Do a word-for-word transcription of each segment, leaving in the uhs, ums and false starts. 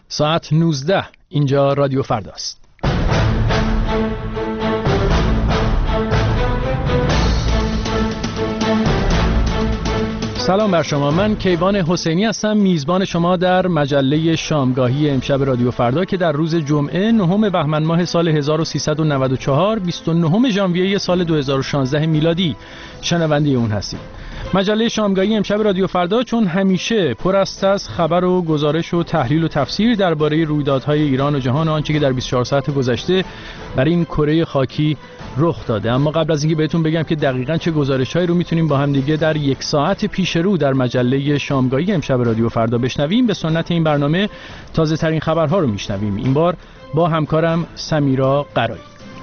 ساعت نوزده. اینجا رادیو فرداست. سلام بر شما، من کیوان حسینی هستم، میزبان شما در مجله شامگاهی امشب رادیو فردا که در روز جمعه نهم بهمن ماه سال هزار و سیصد و نود و چهار بیست و نهم ژانویه سال دو هزار و شانزده میلادی شنونده اون هستیم. مجله شامگاهی امشب رادیو فردا چون همیشه پر است از خبر و گزارش و تحلیل و تفسیر درباره رویدادهای ایران و جهان و آنچه که در بیست و چهار ساعت گذشته بر این کره خاکی رخ داده. اما قبل از اینکه بهتون بگم که دقیقاً چه گزارش‌هایی رو میتونیم با هم دیگه در یک ساعت پیش رو در مجله شامگاهی امشب رادیو فردا بشنویم، به سنت این برنامه تازه ترین خبرها رو میشنویم. این بار با همکارم سمیرا قرایی.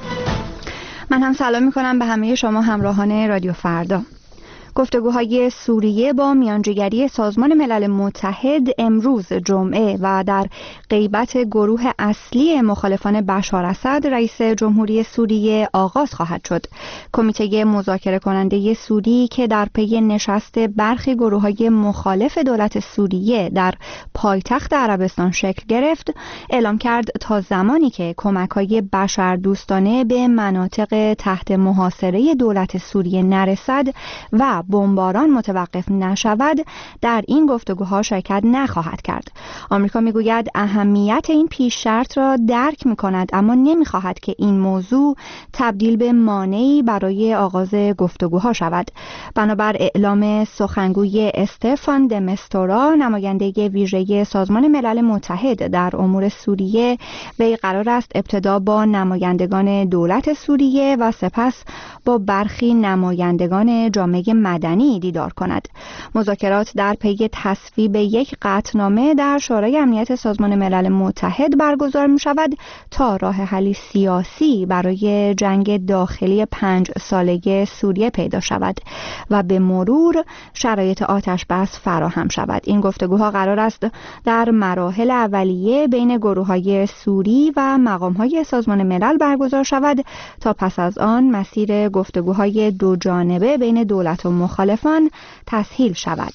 من هم سلام میکنم به همه شما همراهان رادیو فردا. گفتگوهای سوریه با میانجیگری سازمان ملل متحد امروز جمعه و در غیبت گروه اصلی مخالفان بشار اسد رئیس جمهوری سوریه آغاز خواهد شد. کمیته مذاکره کننده سوری که در پی نشست برخی گروه‌های مخالف دولت سوریه در پایتخت عربستان شکل گرفت، اعلام کرد تا زمانی که کمک‌های بشردوستانه به مناطق تحت محاصره دولت سوریه نرسد و بمباران متوقف نشود، در این گفتگوها شرکت نخواهد کرد. آمریکا میگوید اهمیت این پیش شرط را درک می‌کند، اما نمی‌خواهد که این موضوع تبدیل به مانعی برای آغاز گفتگوها شود. بنابر اعلام سخنگوی استفان د مستورا، نماینده ویژه سازمان ملل متحد در امور سوریه، وی قرار است ابتدا با نمایندگان دولت سوریه و سپس با برخی نمایندگان جامعه مدنی دیدار کند. مذاکرات در پی تصویب یک قطعنامه در شورای امنیت سازمان ملل متحد برگزار می شود تا راه حلی سیاسی برای جنگ داخلی پنج ساله سوریه پیدا شود و به مرور شرایط آتش بس فراهم شود. این گفتگوها قرار است در مراحل اولیه بین گروه‌های سوری و مقام‌های سازمان ملل برگزار شود تا پس از آن مسیر گفتگوهای دو جانبه بین دولت و مخالفان تسهیل شود.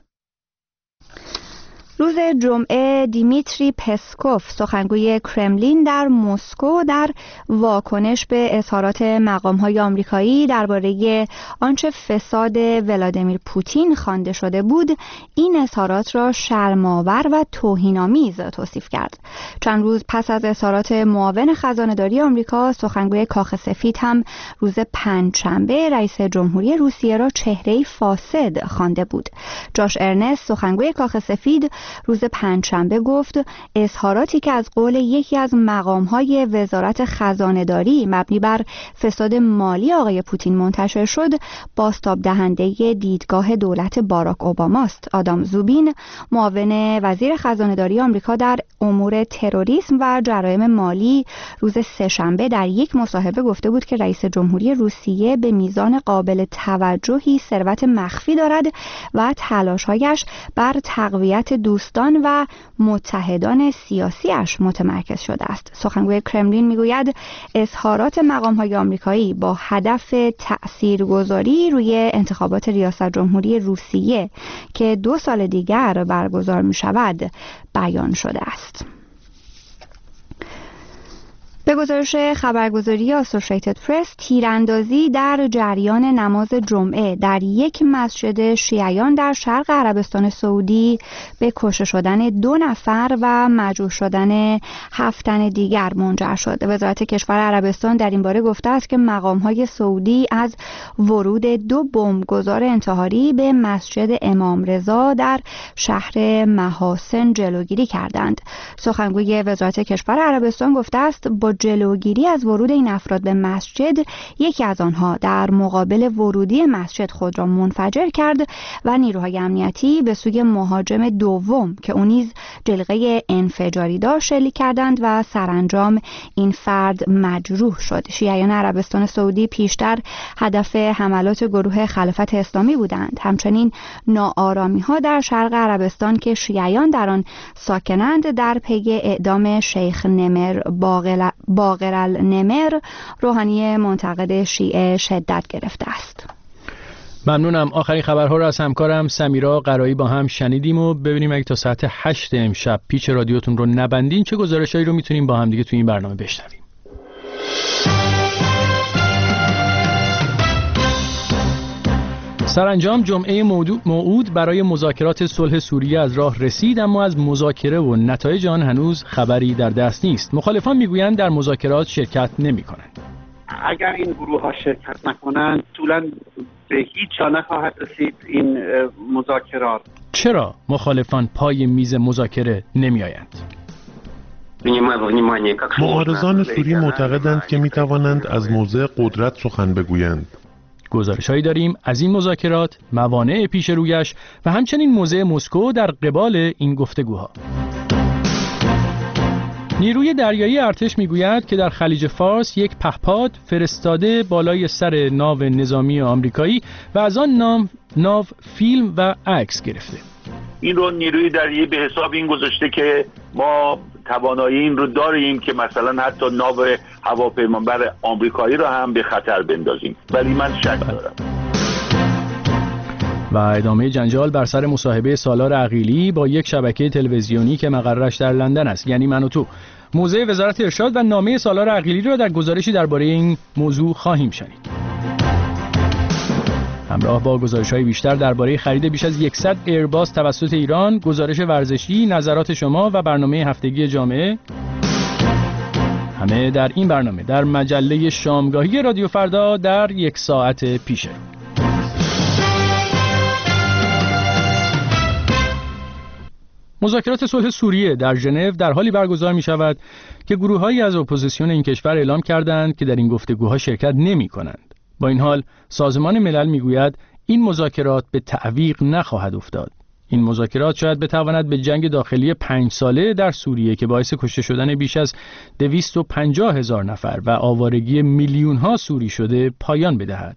روز جمعه دیمیتری پسکوف، سخنگوی کرملین در مسکو، در واکنش به اظهارات مقام‌های آمریکایی درباره آنچه فساد ولادیمیر پوتین خوانده شده بود، این اظهارات را شرم‌آور و توهین‌آمیز توصیف کرد. چند روز پس از اظهارات معاون خزانه‌داری آمریکا، سخنگوی کاخ سفید هم روز پنجشنبه رئیس جمهوری روسیه را چهره‌ای فاسد خوانده بود. جاش ارنست، سخنگوی کاخ سفید، روز پنجشنبه گفت اظهاراتی که از قول یکی از مقام‌های وزارت خزانه‌داری مبنی بر فساد مالی آقای پوتین منتشر شد، بازتاب دهنده دیدگاه دولت باراک اوباماست. آدام زوبین، معاون وزیر خزانه‌داری آمریکا در امور تروریسم و جرایم مالی، روز سه‌شنبه در یک مصاحبه گفته بود که رئیس جمهوری روسیه به میزان قابل توجهی ثروت مخفی دارد و تلاش‌هایش بر تقویت دوستان و متحدان سیاسیش متمرکز شده است. سخنگوی کرملین میگوید اظهارات مقام‌های آمریکایی با هدف تأثیرگذاری روی انتخابات ریاست جمهوری روسیه که دو سال دیگر برگزار می شود بیان شده است. به گزارش خبرگزاری آسوشیتد پرس، تیراندازی در جریان نماز جمعه در یک مسجد شیعیان در شرق عربستان سعودی به کشته شدن دو نفر و مجروح شدن هفت تن دیگر منجر شد. وزارت کشور عربستان در این باره گفته است که مقام‌های سعودی از ورود دو بمبگذار انتحاری به مسجد امام رضا در شهر محاسن جلوگیری کردند. سخنگوی وزارت کشور عربستان گفته است با جلوگیری از ورود این افراد به مسجد، یکی از آنها در مقابل ورودی مسجد خود را منفجر کرد و نیروهای امنیتی به سوی مهاجم دوم که اون نیز جلیقه انفجاری داشت شلیک کردند و سرانجام این فرد مجروح شد. شیعیان عربستان سعودی پیشتر هدف حملات گروه خلافت اسلامی بودند. همچنین ناآرامی‌ها در شرق عربستان که شیعیان در آن ساکنند در پی اعدام شیخ نمر باقر باقر النمر، روحانی منتقد شیعه، شدت گرفته است. ممنونم. آخرین خبرها رو از همکارم سمیرا قرایی با هم شنیدیم و ببینیم اگه تا ساعت هشت امشب پیچ رادیوتون رو نبندین چه گزارشایی رو میتونیم با هم دیگه توی این برنامه بشنویم. سرانجام جمعه موعود برای مذاکرات صلح سوریه از راه رسید، اما از مذاکره و نتایج آن هنوز خبری در دست نیست. مخالفان میگویند در مذاکرات شرکت نمی‌کنند. اگر این گروه ها شرکت نکنند اصولاً به هیچ جا نخواهد رسید این مذاکرات. چرا مخالفان پای میز مذاکره نمی‌آیند؟ معارضان سوری معتقدند که می‌توانند از موضع قدرت سخن بگویند. گزارش‌هایی داریم از این مذاکرات، موانع پیش رویش و همچنین موضع مسکو در قبال این گفتگوها. نیروی دریایی ارتش میگوید که در خلیج فارس یک پهپاد فرستاده بالای سر ناو نظامی آمریکایی و از آن نام ناو فیلم و عکس گرفته. این رو نیروی دریایی به حساب این گذاشته که ما توانایی این رو داریم که مثلا حتی ناو هواپیمابر آمریکایی رو هم به خطر بندازیم، ولی من شک دارم. و ادامه جنجال بر سر مصاحبه سالار عقیلی با یک شبکه تلویزیونی که مقرش در لندن است، یعنی من و تو. موضع وزارت ارشاد و نامه سالار عقیلی را در گزارشی درباره این موضوع خواهیم شنید. همراه با گزارش‌های بیشتر درباره خرید بیش از صد ایرباس توسط ایران، گزارش ورزشی، نظرات شما و برنامه هفتگی جامعه، همه در این برنامه در مجله شامگاهی رادیو فردا در یک ساعت پیشه. مذاکرات صلح سوریه در ژنو در حالی برگزار می شود که گروه‌هایی از اپوزیسیون این کشور اعلام کردند که در این گفتگوها شرکت نمی کنند. با این حال سازمان ملل می گوید این مذاکرات به تعویق نخواهد افتاد. این مذاکرات شاید بتواند به جنگ داخلی پنج ساله در سوریه که باعث کشته شدن بیش از دویست و پنجاه هزار نفر و آوارگی میلیون ها سوری شده پایان بدهد.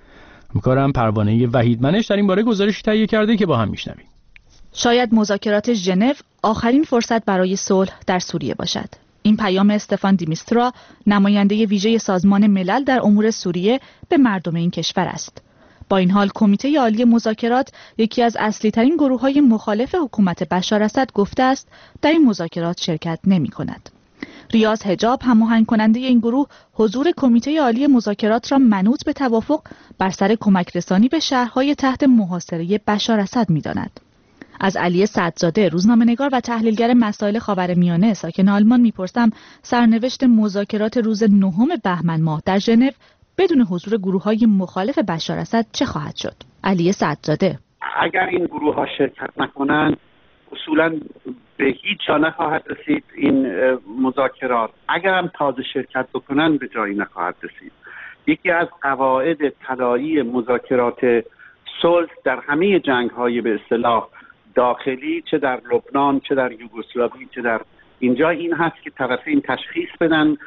همکارم پروانه وحیدمنش در این باره گزارشی تهیه کرده که با هم میشنویم. شاید مذاکرات ژنو آخرین فرصت برای صلح در سوریه باشد. این پیام استفان دیمیسترا، نماینده ویژه سازمان ملل در امور سوریه، به مردم این کشور است. با این حال کمیته عالی مذاکرات، یکی از اصلی ترین گروه های مخالف حکومت بشار اسد، گفته است در این مذاکرات شرکت نمی کند. ریاض حجاب، هماهنگ کننده این گروه، حضور کمیته عالی مذاکرات را منوط به توافق بر سر کمک رسانی به شهرهای تحت محاصره بشار اسد می داند. از علی سعدزاده، روزنامه‌نگار و تحلیلگر مسائل خاورمیانه ساکن آلمان میپرسم سرنوشت مذاکرات روز نهم بهمن ماه در ژنو بدون حضور گروه‌های مخالف بشار اسد چه خواهد شد؟ علی سعدزاده: اگر این گروه‌ها شرکت نکنند اصولاً به هیچ جا نخواهد رسید این مذاکرات. اگر هم تازه شرکت بکنن به جایی نخواهد رسید. یکی از قواعد طلایی مذاکرات صلح در همه جنگ‌های به اصطلاح داخلی، چه در لبنان، چه در یوگسلاوی، چه در اینجا، این هست که طرفین تشخیص بدن،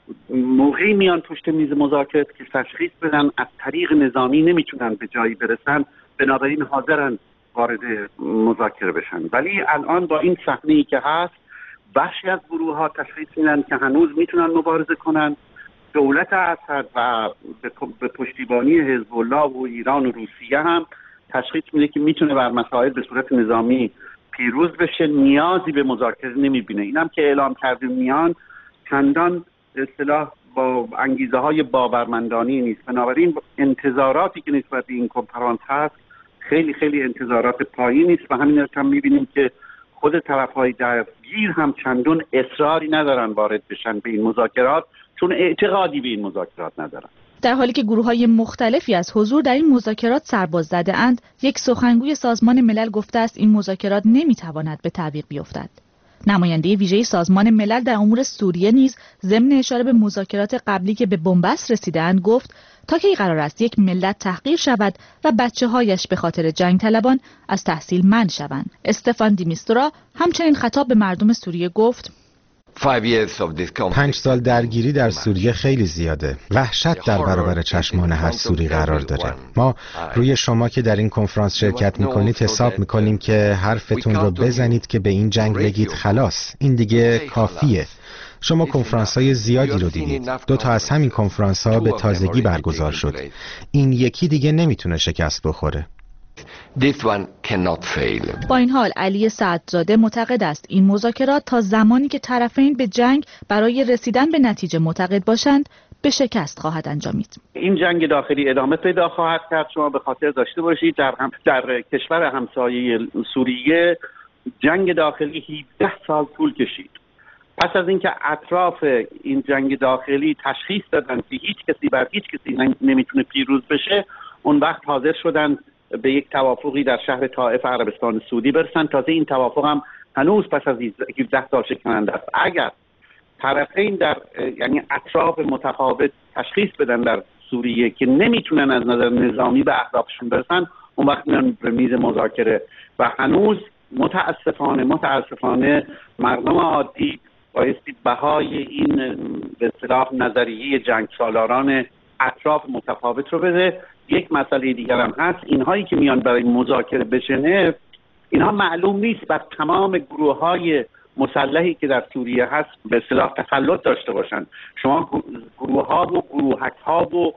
موقعی میان پشت میز مذاکره که تشخیص بدن از طریق نظامی نمیتونن به جایی برسن، بنابراین حاضرن وارد مذاکره بشن. ولی الان با این صحنه‌ای که هست، بخشی از گروه ها تشخیص میدن که هنوز میتونن مبارزه کنن. دولت اسد و به پشتیبانی حزب الله و ایران و روسیه هم تشخیص میده که میتونه بر مسائل به صورت نظامی پیروز بشه، نیازی به مذاکره نمیبینه. اینم که اعلام کرده میان چندان اصطلاح با انگیزه های باورمندانی نیست. بنابراین انتظاراتی که نسبت به این کنفرانس هست خیلی خیلی انتظارات پایینی است و همین هم میبینیم که خود طرف‌های درگیر هم چندان اصراری ندارن وارد بشن به این مذاکرات، چون اعتقادی به این مذاکرات ندارن. در حالی که گروه‌های مختلفی از حضور در این مذاکرات سرباز زده اند، یک سخنگوی سازمان ملل گفته است این مذاکرات نمیتواند به تعویق بیفتد. نماینده ویژه سازمان ملل در امور سوریه نیز ضمن اشاره به مذاکرات قبلی که به بنبست رسیدند گفت تا کی قرار است یک ملت تحقیر شود و بچه‌هایش به خاطر جنگ طلبان از تحصیل منع شوند. استفان دیمیسترا همچنین خطاب به مردم سوریه گفت: پنج سال درگیری در سوریه خیلی زیاده. وحشت در برابر چشمان هر سوری قرار داره. ما روی شما که در این کنفرانس شرکت میکنید حساب میکنیم که حرفتون رو بزنید که به این جنگ بگید خلاص، این دیگه کافیه. شما کنفرانس‌های زیادی رو دیدید. دو تا از همین کنفرانس‌ها به تازگی برگزار شد. این یکی دیگه نمیتونه شکست بخوره. با این حال علی سعدزاده معتقد است این مذاکرات تا زمانی که طرفین به جنگ برای رسیدن به نتیجه معتقد باشند به شکست خواهد انجامید. این جنگ داخلی ادامه پیدا خواهد کرد. شما به خاطر داشته باشید در هم در کشور همسایه سوریه جنگ داخلی هفده سال طول کشید. پس از اینکه اطراف این جنگ داخلی تشخیص دادن که هیچ کسی بر هیچ کسی نمیتونه پیروز بشه، اون وقت حاضر شدن به یک توافقی در شهر طائف عربستان سعودی برسن. تازه این توافق هم هنوز پس از هفده سال شکننده است. اگر طرفین در یعنی اطراف متفاوت تشخیص بدن در سوریه که نمیتونن از نظر نظامی به اهدافشون برسن، اون وقت میان به میز مذاکره. و هنوز متاسفانه متاسفانه مردم عادی بایستی بهای این به اصطلاح نظریه جنگ سالاران اطراف متفاوت رو بده. یک مسئله دیگر هم هست، اینهایی که میان برای مذاکره به ژنو، اینها معلوم نیست بر تمام گروه‌های مسلحی که در سوریه هست به اصطلاح تسلط داشته باشند. شما گروه‌ها و گروهک‌ها و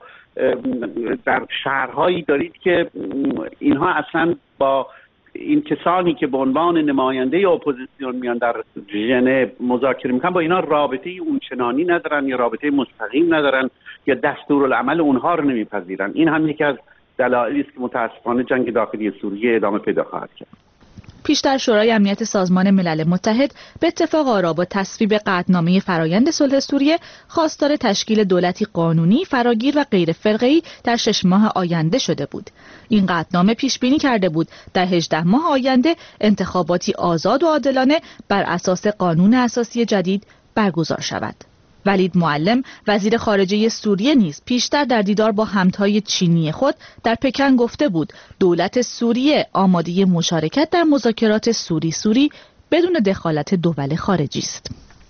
در شهرهایی دارید که اینها اصلا با این کسانی که به عنوان نماینده اپوزیسیون میان در ژنو مذاکره میکنن با اینا رابطه اونچنانی ندارن یا رابطه مستقیم ندارن یا دستورالعمل اونها رو نمیپذیرن. این هم یکی از دلایلی است که متاسفانه جنگ داخلی سوریه ادامه پیدا خواهد کرد. پیشتر شورای امنیت سازمان ملل متحد به اتفاق آرا با تصویب قطعنامه فرایند صلح سوریه خواستار تشکیل دولتی قانونی، فراگیر و غیر فرقه‌ای در شش ماه آینده شده بود. این قطعنامه پیش بینی کرده بود در هجده ماه آینده انتخاباتی آزاد و عادلانه بر اساس قانون اساسی جدید برگزار شود. ولید معلم وزیر خارجه سوریه نیز پیشتر در دیدار با همتای چینی خود در پکن گفته بود دولت سوریه آماده مشارکت در مذاکرات سوری سوری بدون دخالت دول خارجی است.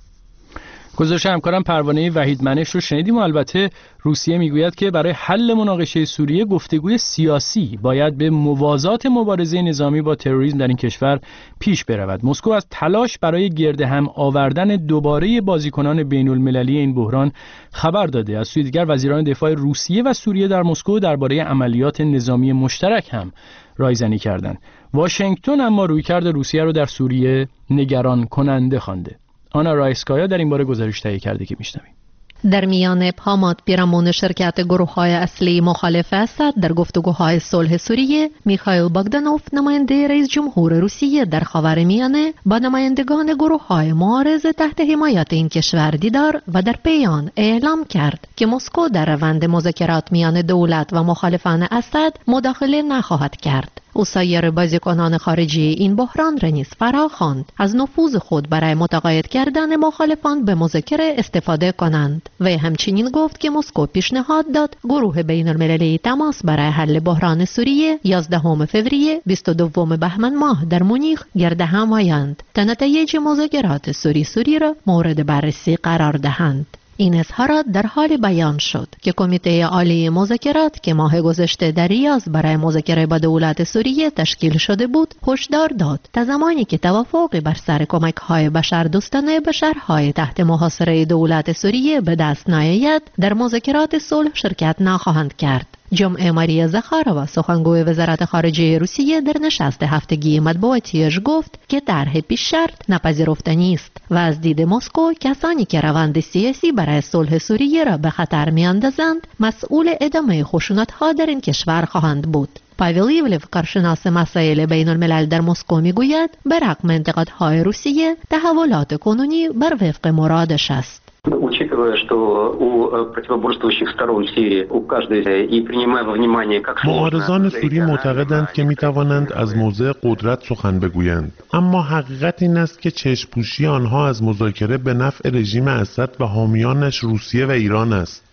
گزارش همکارم پروانه وحید منش رو شنیدیم و البته روسیه میگوید که برای حل مناقشه سوریه گفتگوی سیاسی باید به موازات مبارزه نظامی با تروریسم در این کشور پیش برود. مسکو از تلاش برای گرد هم آوردن دوباره بازیکنان بین المللی این بحران خبر داده. از سوی دیگر وزیران دفاع روسیه و سوریه در مسکو درباره عملیات نظامی مشترک هم رایزنی کردند. واشنگتن اما رویکرد روسیه رو در سوریه نگران کننده خوانده. آنا رایسکایا در این باره گزارش تهیه کرده که میشنویم. در میان پاماد پیرامون شرکت گروه‌های اصلی مخالف اسد در گفتگوهای صلح سوریه، میخائیل باگدانوف نماینده رئیس جمهور روسیه در خاورمیانه با نمایندگان گروه‌های معارض تحت حمایت این کشور دیدار و در بیان اعلام کرد که مسکو در روند مذاکرات میان دولت و مخالفان اسد مداخله نخواهد کرد. او سایر بازیکنان خارجی این بحران را نیز فراخواند از نفوذ خود برای متقاعد کردن مخالفان به مذاکره استفاده کنند و همچنین گفت که مسکو پیشنهاد داد گروه بین المللی تماس برای حل بحران سوریه یازدهم فوریه بیست و دوم بهمن ماه در مونیخ گرد هم آیند تا نتایج مذاکرات سوری سوری را مورد بررسی قرار دهند. این اظهارات در حال بیان شد که کمیته عالی مذاکرات که ماه گذشته در ریاض برای مذاکره با دولت سوریه تشکیل شده بود، هشدار داد تا زمانی که توافقی بر سر کمک‌های بشردوستانه به شهرهای تحت محاصره دولت سوریه به دست نیاید، در مذاکرات صلح شرکت نخواهند کرد. جمعه ماریا زخاروا سخنگوی وزارت خارجه روسیه در نشست هفتگی مطبوعاتیش گفت که طرح پیش شرط نپذیرفتنی است و از دید مسکو کسانی که روند سیاسی برای صلح سوریه را به خطر میاندازند مسئول ادامه خشونت‌ها در این کشور خواهند بود. پاویل یولیف کارشناس مسائل بین الملل در مسکو میگوید برغم انتقادهای روسیه تحولات کنونی بر وفق مرادش است. Учитывая, что у противоборствующих сторон Сирии у каждой и принимая во внимание как معارضان سوری معتقدند که می توانند از موضع قدرت سخن بگویند، اما حقیقت این است که چشم‌پوشی آنها از مذاکره به نفع رژیم اسد و حامیانش روسیه و ایران است.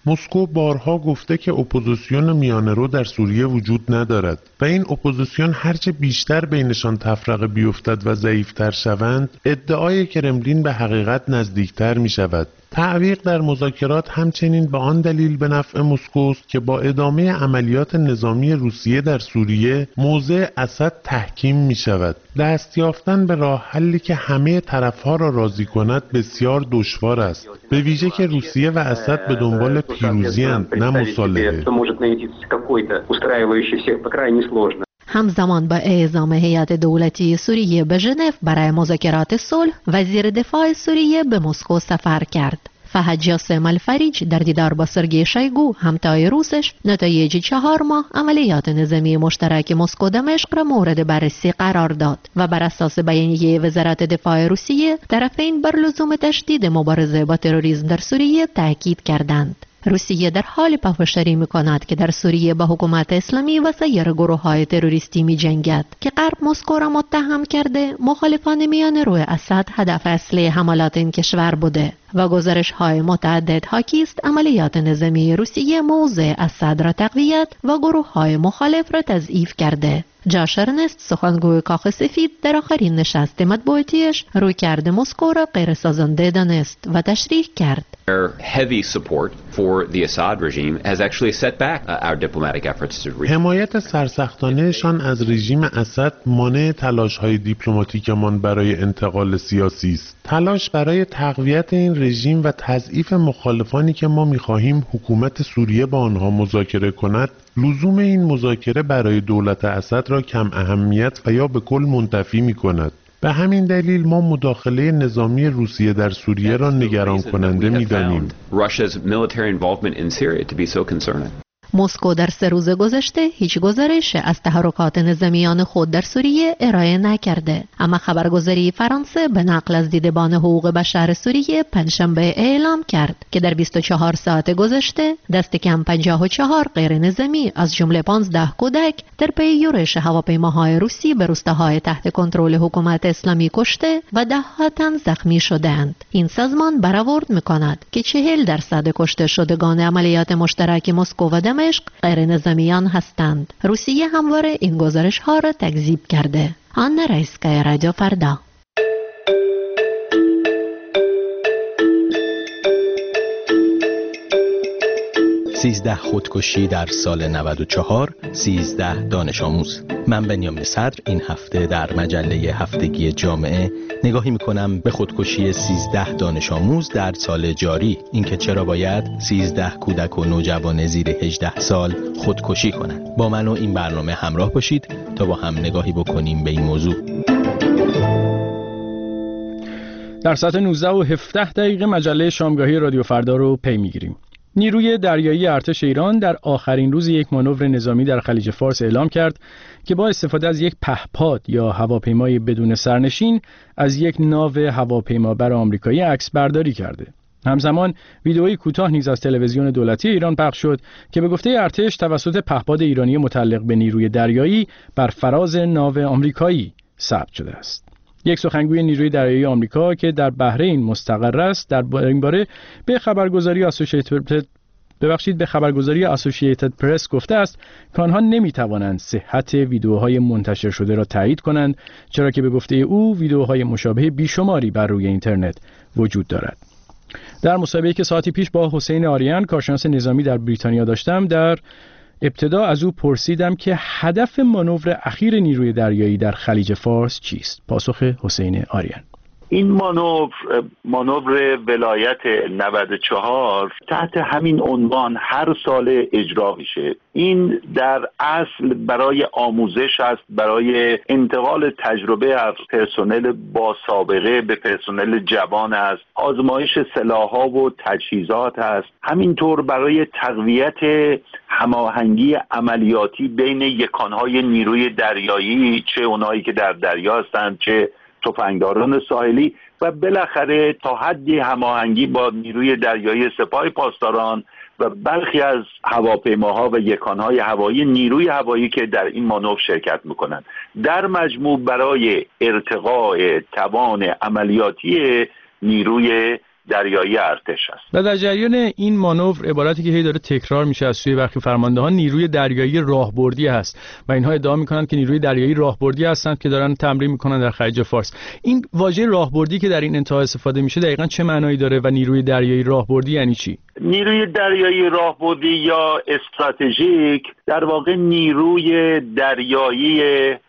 مسکو بارها گفته که اپوزیسیون میانه‌رو در سوریه وجود ندارد و این اپوزیسیون هرچه بیشتر بینشان تفرقه بیفتد و ضعیفتر شوند، ادعای کرملین به حقیقت نزدیکتر می شود. تعویق در مذاکرات همچنین به آن دلیل به نفع مسکوست که با ادامه عملیات نظامی روسیه در سوریه موضع اسد تحکیم می شود. دست یافتن به راه حلی که همه طرفها را راضی کند بسیار دشوار است، به ویژه که روسیه و اسد به دنبال پیروزی اند نه مصالحه. همزمان با اعزام هیئت دولتی سوریه به ژنو برای مذاکرات صلح، وزیر دفاع سوریه به مسکو سفر کرد. فهد جاسم الفریج در دیدار با سرگئی شویگو همتای روسش نتایج چهار ماه عملیات نظامی مشترک مسکو دمشق را مورد بررسی قرار داد و بر اساس بیانیه وزارت دفاع روسیه، طرفین بر لزوم تشدید مبارزه با تروریسم در سوریه تاکید کردند. روسیه در حال پافشاری می‌کند که در سوریه با حکومت اسلامی و سایر گروه‌های تروریستی می‌جنگد که غرب مسکو را متهم کرده مخالفان میانه‌رو اسد هدف اصلی حملات این کشور بوده و گزارش‌های متعدد حاکی است عملیات نظامی روسیه موضع اسد را تقویت و گروه‌های مخالف را تضعیف کرده. جاش ارنست، سخنگوی کاخ سفید، در آخرین نشست مطبوعاتیش رویکرد مسکو را غیر سازنده دانست و تشریح کرد. حمایت سرسختانه‌شان از رژیم اسد مانع تلاش‌های دیپلماتیکمان برای انتقال سیاسی است. تلاش برای تقویت این رژیم و تضعیف مخالفانی که ما می‌خواهیم حکومت سوریه با آنها مذاکره کند، لزوم این مذاکره برای دولت اسد را کم اهمیت و یا به کل منتفی می‌کند. به همین دلیل ما مداخله نظامی روسیه در سوریه را نگران کننده می‌دانیم. مسکو در سه روز گذشته هیچ گزارش از تحرکات نظامیان خود در سوریه ارائه نکرده، اما خبرگزاری فرانسه به نقل از دیدبان حقوق بشر سوریه پنجشنبه اعلام کرد که در بیست و چهار ساعت گذشته دست کم پنجاه و چهار غیر نظامی از جمله پانزده کودک در پی یورش هواپیماهای روسی به روستاهای تحت کنترل حکومت اسلامی کشته و ده ها تن زخمی شدند. این سازمان برآورد می‌کند که چهل درصد کشته شدگان عملیات مشترک مسکو و دمشق غیر نظامیان هستند. روسیه همواره این گزارش ها را تکذیب کرده. آنا رایسکایا، رادیو فردا. سیزده خودکشی در سال نود و چهار، سیزده دانش آموز. من بنیامین صدر این هفته در مجله هفتگی جامعه نگاهی میکنم به خودکشی سیزده دانش آموز در سال جاری، اینکه چرا باید سیزده کودک و نوجوان زیر هجده سال خودکشی کنند. با من و این برنامه همراه باشید تا با هم نگاهی بکنیم به این موضوع. در ساعت نوزده و هفده دقیقه مجله شامگاهی رادیو فردا رو پی میگیریم. نیروی دریایی ارتش ایران در آخرین روز یک مانور نظامی در خلیج فارس اعلام کرد که با استفاده از یک پهپاد یا هواپیمای بدون سرنشین از یک ناو هواپیمابر آمریکایی عکس برداری کرده. همزمان ویدئویی کوتاه نیز از تلویزیون دولتی ایران پخش شد که به گفته ارتش توسط پهپاد ایرانی متعلق به نیروی دریایی بر فراز ناو آمریکایی ثبت شده است. یک سخنگوی نیروی دریایی آمریکا که در بحرین مستقر است در این باره به خبرگزاری اسوسییتد ببخشید به خبرگزاری اسوسییتد پرس گفته است که آنها نمی‌توانند صحت ویدئوهای منتشر شده را تایید کنند، چرا که به گفته او ویدئوهای مشابه بیشماری بر روی اینترنت وجود دارد. در مصاحبه‌ای که ساعتی پیش با حسین آریان کارشناس نظامی در بریتانیا داشتم، در ابتدا از او پرسیدم که هدف مانور اخیر نیروی دریایی در خلیج فارس چیست؟ پاسخ حسین آریان: این مانور مانور ولایت نود و چهار تحت همین عنوان هر سال اجرا میشه. این در اصل برای آموزش است، برای انتقال تجربه از پرسنل با سابقه به پرسنل جوان است، آزمایش سلاح‌ها و تجهیزات است، همینطور برای تقویت هماهنگی عملیاتی بین یکانهای نیروی دریایی، چه اونایی که در دریا هستند چه تفنگداران ساحلی، و بالاخره تا حدی هماهنگی با نیروی دریایی سپاه پاسداران و برخی از هواپیماها و یکانهای هوایی نیروی هوایی که در این مانور شرکت میکنند. در مجموع برای ارتقاء توان عملیاتی نیروی دریایی ارتش است. و در جریان این مانور عبارتی که هی داره تکرار میشه از سوی برخی فرماندهان نیروی دریایی راهبردی هست و اینها ادعا میکنند که نیروی دریایی راهبردی هستند که دارن تمرین میکنن در خلیج فارس. این واژه راهبردی که در این انتها استفاده میشه دقیقاً چه معنایی داره و نیروی دریایی راهبردی یعنی چی؟ نیروی دریایی راهبردی یا استراتژیک در واقع نیروی دریایی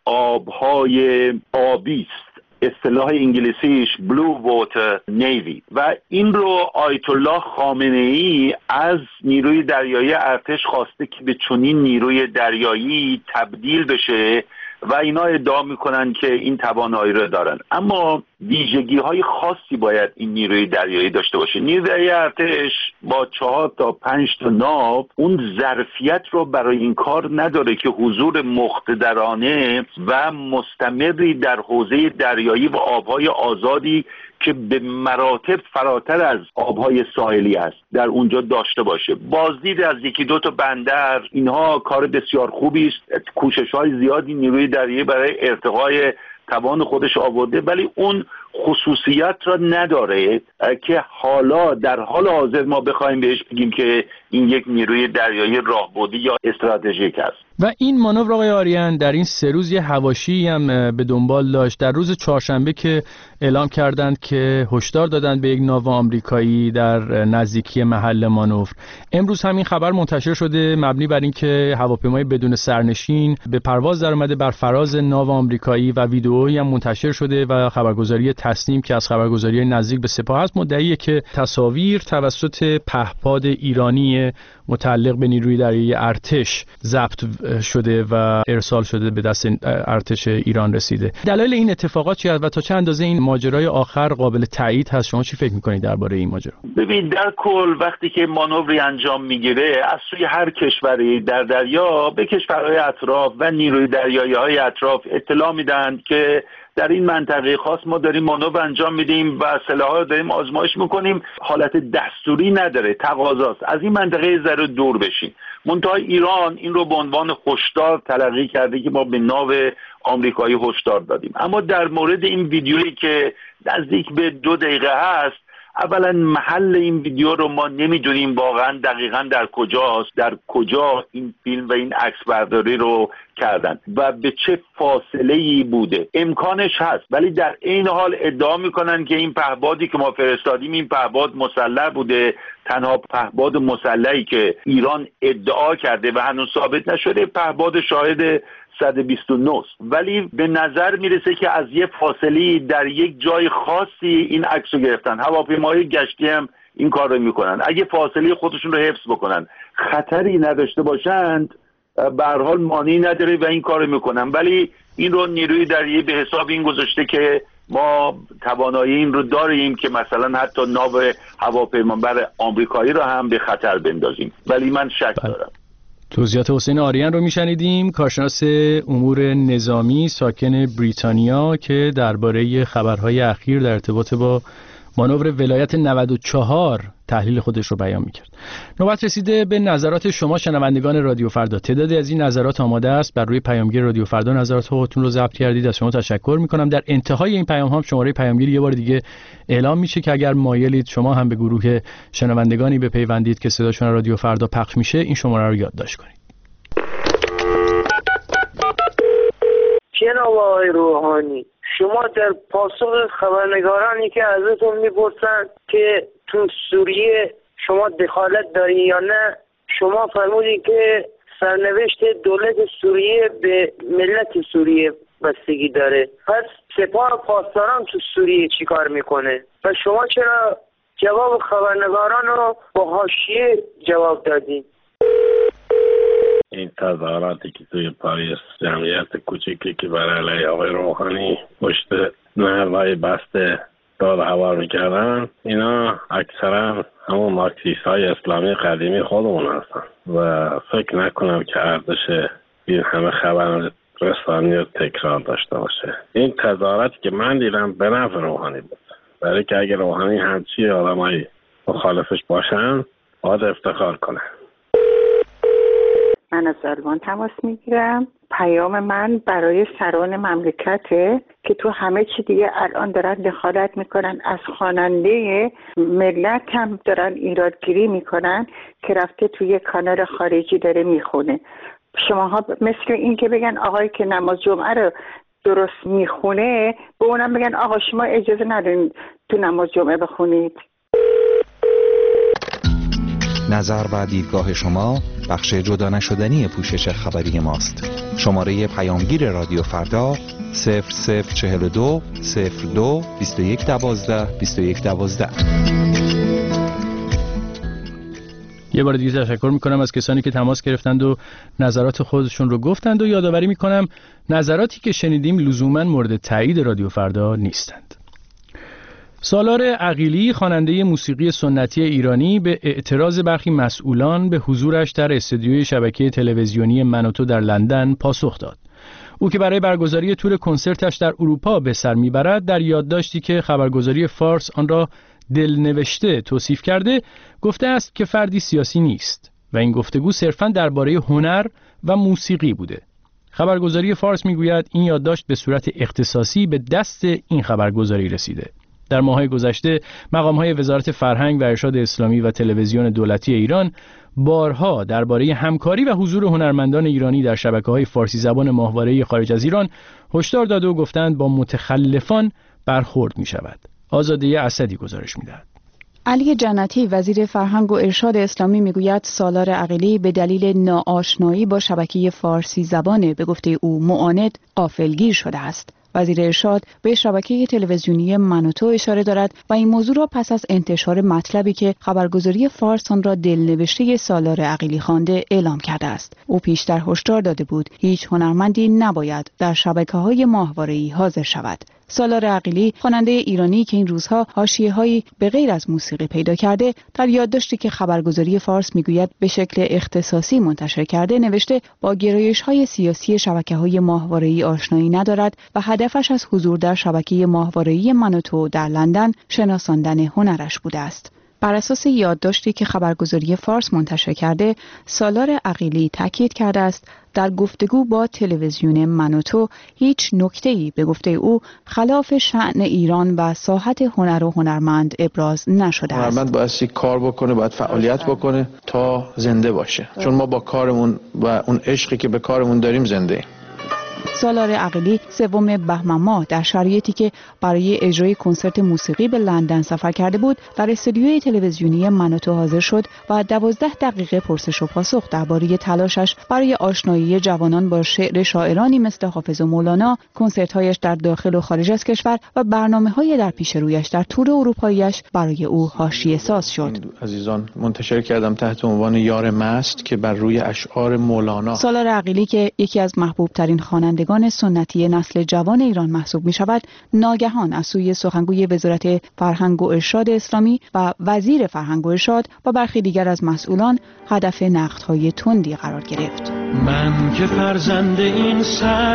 آبهای آبی است. اصطلاح انگلیسیش بلو واتر نیوی و این رو آیت الله خامنه ای از نیروی دریایی ارتش خواسته که به چنین نیروی دریایی تبدیل بشه و اینا ادعا میکنن که این توانایی رو دارن، اما ویژگی های خاصی باید این نیروی دریایی داشته باشه. نیروی دریایی ارتش با چهار تا پنج تا ناو اون ظرفیت رو برای این کار نداره که حضور مقتدرانه و مستمری در حوزه دریایی و آبهای آزادی که به مراتب فراتر از آبهای ساحلی است در اونجا داشته باشه. بازدید از یکی دو تا بندر اینها کار بسیار خوبی است، کوشش‌های زیادی نیروی دریایی برای ارتقای توان خودش آورده، ولی اون خصوصیت را نداره که حالا در حال حاضر ما بخوایم بهش بگیم که این یک نیروی دریایی راهبردی یا استراتژیک است. و این مانور آقای آریان در این سه روز یه حواشی هم به دنبال داشت. در روز چهارشنبه که اعلام کردند که هشدار دادند به یک ناو آمریکایی در نزدیکی محل مانور. امروز همین خبر منتشر شده مبنی بر اینکه هواپیمای بدون سرنشین به پرواز در اومده بر فراز ناو آمریکایی و ویدئویی هم منتشر شده و خبرگزاری تسنیم که از خبرگزاری نزدیک به سپاه است مدعیه که تصاویر توسط پهپاد ایرانی متعلق به نیروی دریایی ارتش ضبط شده و ارسال شده به دست ارتش ایران رسیده. دلایل این اتفاقات چی است و تا چه اندازه این ماجرای آخر قابل تایید هست؟ شما چی فکر می‌کنید درباره این ماجرا؟ ببین، در کل وقتی که مانوری انجام میگیره از سوی هر کشوری در دریا به کشورهای اطراف و نیروی دریایی‌های اطراف اطلاع میدن که در این منطقه خاص ما داریم مانور انجام میدیم و سلاح‌ها رو داریم آزمایش میکنیم، حالت دستوری نداره، تقاضاست از این منطقه ذره دور بشین. منتها ایران این رو به عنوان هشدار تلقی کرده که ما به ناو آمریکایی هشدار دادیم. اما در مورد این ویدیویی که نزدیک به دو دقیقه هست، اولا محل این ویدیو رو ما نمیدونیم واقعا دقیقاً در کجاست، در کجا این فیلم و این عکس برداری رو کردن و به چه فاصله‌ای بوده. امکانش هست، ولی در این حال ادعا میکنن که این پهپادی که ما فرستادیم این پهپاد مسلح بوده. تنها پهپاد مسلحی که ایران ادعا کرده و هنوز ثابت نشده پهپاد شاهد صد و بیست و نه، ولی به نظر میرسه که از یه فاصله در یک جای خاصی این عکس رو گرفتن. هواپیماهای گشتی هم این کار رو میکنن. اگه فاصله خودشون رو حفظ بکنن، خطری نداشته باشند، به هر حال مانعی نداره و این کار رو میکنن. ولی این رو نیروی دریایی به حساب این گذاشته که ما توانایی این رو داریم که مثلا حتی ناو هواپیمابر آمریکایی رو هم به خطر بندازیم، ولی من شک دارم. توضیحات حسین آریان رو میشنیدیم، کارشناس امور نظامی ساکن بریتانیا که درباره خبرهای اخیر در ارتباط با مانور ولایت نود و چهار تحلیل خودش رو بیان میکرد. نوبت رسیده به نظرات شما شنوندگان رادیو فردا. تعدادی از این نظرات آماده است. بر روی پیامگیر رادیو فردا نظرات خودتون رو ضبط کردید. از شما تشکر میکنم. در انتهای این پیام هم شماره پیامگیر یه بار دیگه اعلام میشه که اگر مایلید شما هم به گروه شنوندگانی بپیوندید که صداشون رادیو فردا پخش میشه، این شماره رو یادداشت کنید. جناب آقای روحانی، شما در پاسخ خبرنگارانی که ازتون میپرسن که تو سوریه شما دخالت داری یا نه، شما فرمودید که سرنوشت دولت سوریه به ملت سوریه بستگی داره. پس سپاه پاسداران تو سوریه چی کار میکنه؟ و شما چرا جواب خبرنگاران رو با حاشیه جواب دادین؟ این تظاهراتی که توی پاریس جمعیت کوچیکی که برای علیه آقای روحانی پشت نهرهای بسته داد هوا میکردن، اینا اکثرا همون مارکسیست های اسلامی قدیمی خودمون هستن و فکر نکنم که ارزش این همه خبر رسانی رو تکرار داشته باشه. این تظاهراتی که من دیدم به نفع روحانی بود، برای که اگه روحانی همچی آدمایی مخالفش باشن باید افتخار کنه. من از آلمان تماس میگیرم. پیام من برای سران مملکته که تو همه چی دیگه الان دارن دخالت میکنن، از خواننده ملت هم دارن ایرادگیری میکنن که رفته توی کانال خارجی داره میخونه. شماها مثل این که بگن آقایی که نماز جمعه رو درست میخونه به اونم بگن آقا شما اجازه ندارین تو نماز جمعه بخونید. نظر و دیدگاه شما بخش جدا نشدنی پوشش خبری ماست. شماره پیامگیر رادیو فردا صفر صفر چهل و دو صفر دو بیست و یک دوازده بیست و یک دوازده. یه بار دیگه تشکر میکنم از کسانی که تماس گرفتند و نظرات خودشون رو گفتند و یادآوری میکنم نظراتی که شنیدیم لزوما مورد تایید رادیو فردا نیستند. سالار عقیلی خواننده موسیقی سنتی ایرانی به اعتراض برخی مسئولان به حضورش در استودیوی شبکه تلویزیونی من و تو در لندن پاسخ داد. او که برای برگزاری تور کنسرتش در اروپا به سر میبرد در یادداشتی که خبرگزاری فارس آن را دلنوشته توصیف کرده گفته است که فردی سیاسی نیست و این گفتگو صرفاً درباره هنر و موسیقی بوده. خبرگزاری فارس میگوید این یادداشت به صورت اختصاصی به دست این خبرگزاری رسیده. در ماه‌های گذشته مقام‌های وزارت فرهنگ و ارشاد اسلامی و تلویزیون دولتی ایران بارها درباره همکاری و حضور هنرمندان ایرانی در شبکه‌های فارسی زبان ماهواره‌ای خارج از ایران هشدار داده و گفتند با متخلفان برخورد می‌شود. آزاده اسدی گزارش می‌دهد. علی جنتی وزیر فرهنگ و ارشاد اسلامی میگوید سالار عقیلی به دلیل ناآشنایی با شبکه فارسی زبان به گفته او معاند غافلگیر شده است. وزیر ارشاد به شبکه تلویزیونی من و تو اشاره دارد و این موضوع را پس از انتشار مطلبی که خبرگزاری فارس آن را دلنوشته سالار عقیلی خوانده اعلام کرده است. او پیشتر هشدار داده بود هیچ هنرمندی نباید در شبکه‌های ماهواره‌ای حاضر شود. سالار عقیلی خواننده ایرانی که این روزها حاشیه‌هایی به غیر از موسیقی پیدا کرده در یادداشتی که خبرگزاری فارس میگوید به شکل اختصاصی منتشر کرده نوشته با گرایش‌های سیاسی شبکه‌های ماهواره‌ای آشنایی ندارد و هدفش از حضور در شبکه ماهواره‌ای من و تو در لندن شناساندن هنرش بوده است. بر اساس یادداشتی که خبرگزاری فارس منتشر کرده، سالار عقیلی تاکید کرده است در گفتگو با تلویزیون من و تو هیچ نکته‌ای به گفته او خلاف شأن ایران و ساحت هنر و هنرمند ابراز نشده است. هنرمند باید کار بکنه، باید فعالیت بکنه تا زنده باشه، چون ما با کارمون و اون عشقی که به کارمون داریم زنده ایم. سالار عقیلی سوم بهمن ماه در شرایطی که برای اجرای کنسرت موسیقی به لندن سفر کرده بود در استودیوی تلویزیونی من و تو حاضر شد و دوازده دقیقه پرسش و پاسخ درباره تلاشش برای آشنایی جوانان با شعر شاعرانی مثل حافظ و مولانا، کنسرت‌هایش در داخل و خارج از کشور و برنامه‌های در پیش رویش در تور اروپایی‌اش برای او حاشیه ساز شد. عزیزان منتشر کردم تحت عنوان یار مست که بر روی اشعار مولانا. سالار عقیلی که یکی از محبوب ترین خوانندگان سنتی نسل جوان ایران محسوب می شود، ناگهان از سوی سخنگوی وزارت فرهنگ و ارشاد اسلامی و وزیر فرهنگ و ارشاد و برخی دیگر از مسئولان هدف نقدهای تندی قرار گرفت. من که فرزند این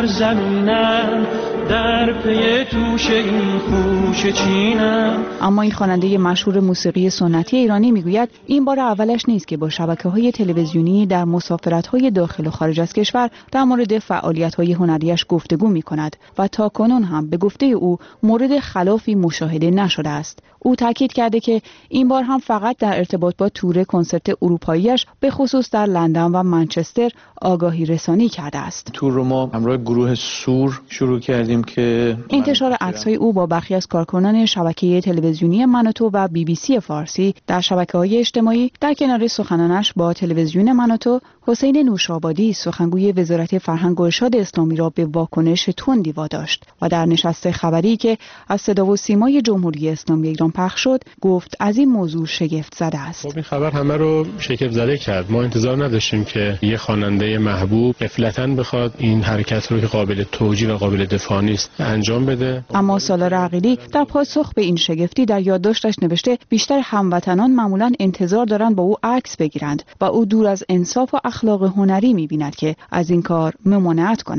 سرزمینم در پی توش این خوش چینم. اما این خواننده مشهور موسیقی سنتی ایرانی میگوید این بار اولش نیست که با شبکه‌های تلویزیونی در مسافرت‌های داخل و خارج از کشور در مورد فعالیت‌های هنریش گفتگو می‌کند و تاکنون هم به گفته او مورد خلافی مشاهده نشده است. او تاکید کرده که این بار هم فقط در ارتباط با تور کنسرت اروپاییش به خصوص در لندن و منچستر آگاهی رسانی کرده است. تور رو ما همراه گروه سور شروع کردیم که انتشار عکس‌های او با برخی از کارکنان شبکه تلویزیونی من و تو و بی بی سی فارسی در شبکه‌های اجتماعی در کنار سخنانش با تلویزیون من و تو، حسین نوشابادی سخنگوی وزارت فرهنگ و ارشاد اسلامی را به واکنش تندی واداشت و در نشست خبری که از صدا و سیمای جمهوری اسلامی ایران پخش شد گفت از این موضوع شگفت زده است. خب این خبر همه رو شگفت زده کرد. ما انتظار نداشتیم که یه خواننده محبوب غفلتاً بخواد این حرکت رو که قابل توجیه و قابل دفاع نیست انجام بده. اما سالار عقیلی در پاسخ به این شگفتی در یادداشتش نوشته بیشتر هموطنان معمولاً انتظار دارند با او عکس بگیرند و او دور از انصاف و اخلاق هنری می‌بیند که از این کار ممانعت کند.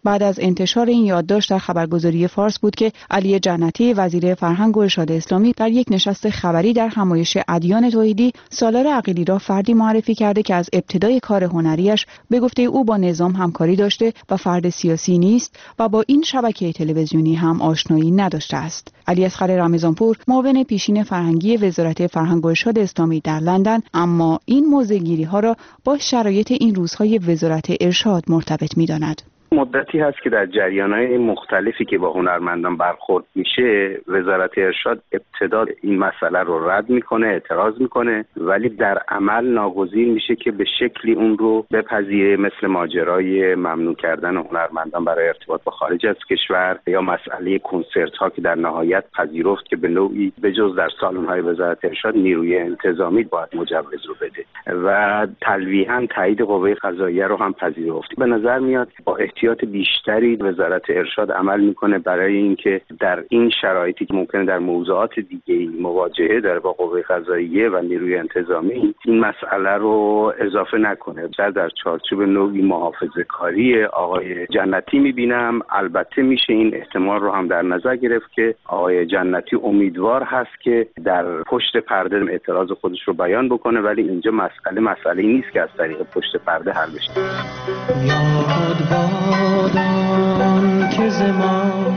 بعد از انتشار این یادداشت در خبرگزاری فارس بود که علی جنتی وزیر فرهنگ و ارشاد اسلامی در یک نشست خبری در همایش ادیان توحیدی سالار عقیلی را فردی معرفی کرده که از ابتدای کار هنریش به گفته او با نظام همکاری داشته و فرد سیاسی نیست و با این شبکه تلویزیونی هم آشنایی نداشته است. علی اصغر رمضانپور معاون پیشین فرهنگی وزارت فرهنگ و ارشاد اسلامی در لندن اما این موضع‌گیری ها را با شرایط این روزهای وزارت ارشاد مرتبط می‌داند. مدتی هست که در جریان‌های مختلفی که با هنرمندان برخورد میشه وزارت ارشاد ابتدا این مسئله رو رد میکنه، اعتراض میکنه، ولی در عمل ناگزیر میشه که به شکلی اون رو بپذیره، مثل ماجرای ممنوع کردن هنرمندان برای ارتباط با خارج از کشور یا مسئله کنسرت ها که در نهایت پذیرفت که به نوعی به جز در سالن‌های وزارت ارشاد نیروی انتظامی باید مجوز رو بده و تلویحاً تایید قوه قضاییه رو هم پذیرفت. به نظر میاد با احتیاط بیشتری وزارت ارشاد عمل میکنه برای اینکه در این شرایطی که ممکنه در موضوعات دیگه مواجهه داره با قوه قضاییه و نیروی انتظامی این مسئله رو اضافه نکنه. در در چارچوب نوعی محافظه‌کاری آقای جنتی میبینم. البته میشه این احتمال رو هم در نظر گرفت که آقای جنتی امیدوار هست که در پشت پرده اعتراض خودش رو بیان بکنه، ولی اینجا مسئله مسئله نیست که از طریق پشت پرده حل بشه. یاد بادان که زمان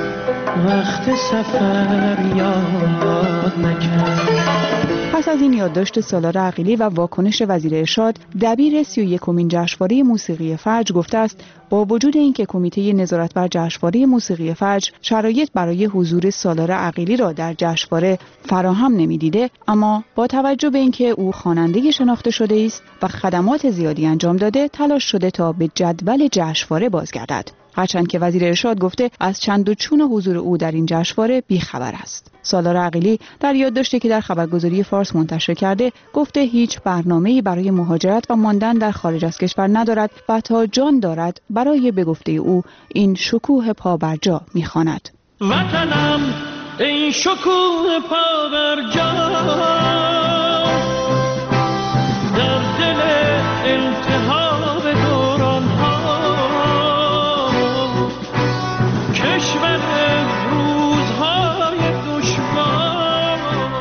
وقت سفر یاد نکرد. پس از این یادداشت سالار عقیلی و واکنش وزیر ارشاد، دبیر سی و یکمین جشنواره موسیقی فجر گفته است با وجود اینکه کمیته نظارت بر جشنواره موسیقی فجر شرایط برای حضور سالار عقیلی را در جشنواره فراهم نمی‌دیده، اما با توجه به اینکه او خواننده شناخته شده است و خدمات زیادی انجام داده، تلاش شده تا به جدول جشنواره بازگردد. هرچند که وزیر ارشاد گفته از چند و چون حضور او در این جشنواره بیخبر است. سالار عقیلی در یادداشتی که در خبرگزاری فارس منتشر کرده گفته هیچ برنامه‌ای برای مهاجرت و ماندن در خارج از کشور ندارد و تا جان دارد برای به گفته او این شکوه پابرجا می‌خواند. وطنم این شکوه پابرجا در دل التهاب دوران‌ها کشور روزهای دشوار.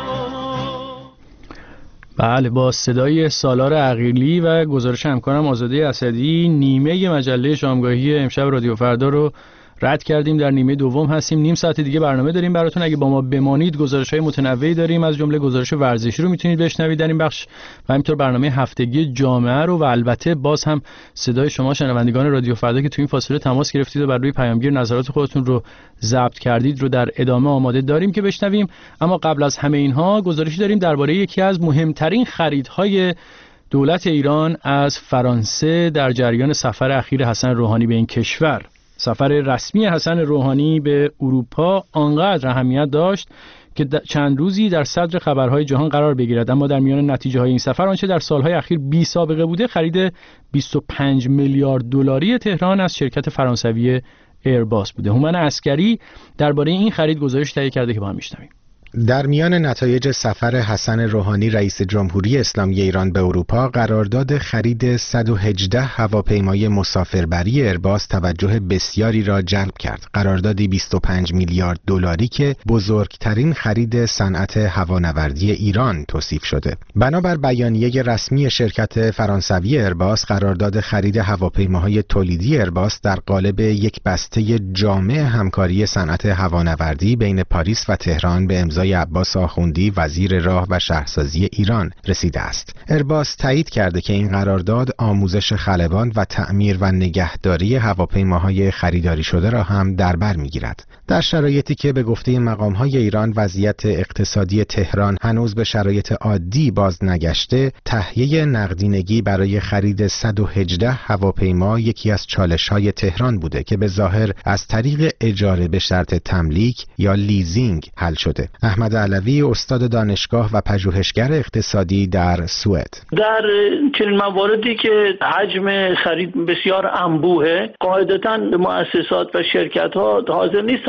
بله، با صدای سالار عقیلی و گزارش همکارم آزاده اسدی نیمه مجله شامگاهی امشب رادیو فردا رو رد کردیم. در نیمه دوم هستیم. نیم ساعت دیگه برنامه داریم براتون. اگه با ما بمانید گزارش‌های متنوعی داریم، از جمله گزارش ورزشی رو میتونید بشنوید در این بخش و همینطور برنامه هفتگی جامعه رو و البته باز هم صدای شما شنوندگان رادیو فردا که تو این فاصله تماس گرفتید و بر روی پیامگیر نظرات خودتون رو ضبط کردید رو در ادامه آماده داریم که بشنویم. اما قبل از همه اینها گزارشی داریم درباره یکی از مهمترین خریدهای دولت ایران از فرانسه در جریان سفر اخیر حسن روحانی به این کشور. سفر رسمی حسن روحانی به اروپا آنقدر اهمیت داشت که چند روزی در صدر خبرهای جهان قرار بگیرد، اما در میان نتیجه های این سفر آنچه در سالهای اخیر بی سابقه بوده خرید بیست و پنج میلیارد دلاری تهران از شرکت فرانسوی ایرباس بوده. هومن عسکری درباره این خرید گزارش تهیه کرده که با هم میشنویم. در میان نتایج سفر حسن روحانی رئیس جمهوری اسلامی ایران به اروپا، قرارداد خرید صد و هجده هواپیمای مسافربری ایرباس توجه بسیاری را جلب کرد. قراردادی بیست و پنج میلیارد دلاری که بزرگترین خرید صنعت هوانوردی ایران توصیف شده. بنابر بیانیه رسمی شرکت فرانسوی ایرباس، قرارداد خرید هواپیماهای تولیدی ایرباس در قالب یک بسته جامع همکاری صنعت هوانوردی بین پاریس و تهران به امضای عباس آخوندی وزیر راه و شهرسازی ایران رسیده است. ایرباس تایید کرده که این قرارداد آموزش خلبان و تعمیر و نگهداری هواپیماهای خریداری شده را هم در بر می‌گیرد. در شرایطی که به گفته مقام‌های ایران وضعیت اقتصادی تهران هنوز به شرایط عادی باز نگشته، تهیه نقدینگی برای خرید صد و هجده هواپیما یکی از چالش‌های تهران بوده که به ظاهر از طریق اجاره به شرط تملیک یا لیزینگ حل شده. احمد علوی استاد دانشگاه و پژوهشگر اقتصادی در سوئد: در چنین مواردی که حجم خرید بسیار انبوهه، قاعدتاً مؤسسات و شرکت‌ها حاضر نیستن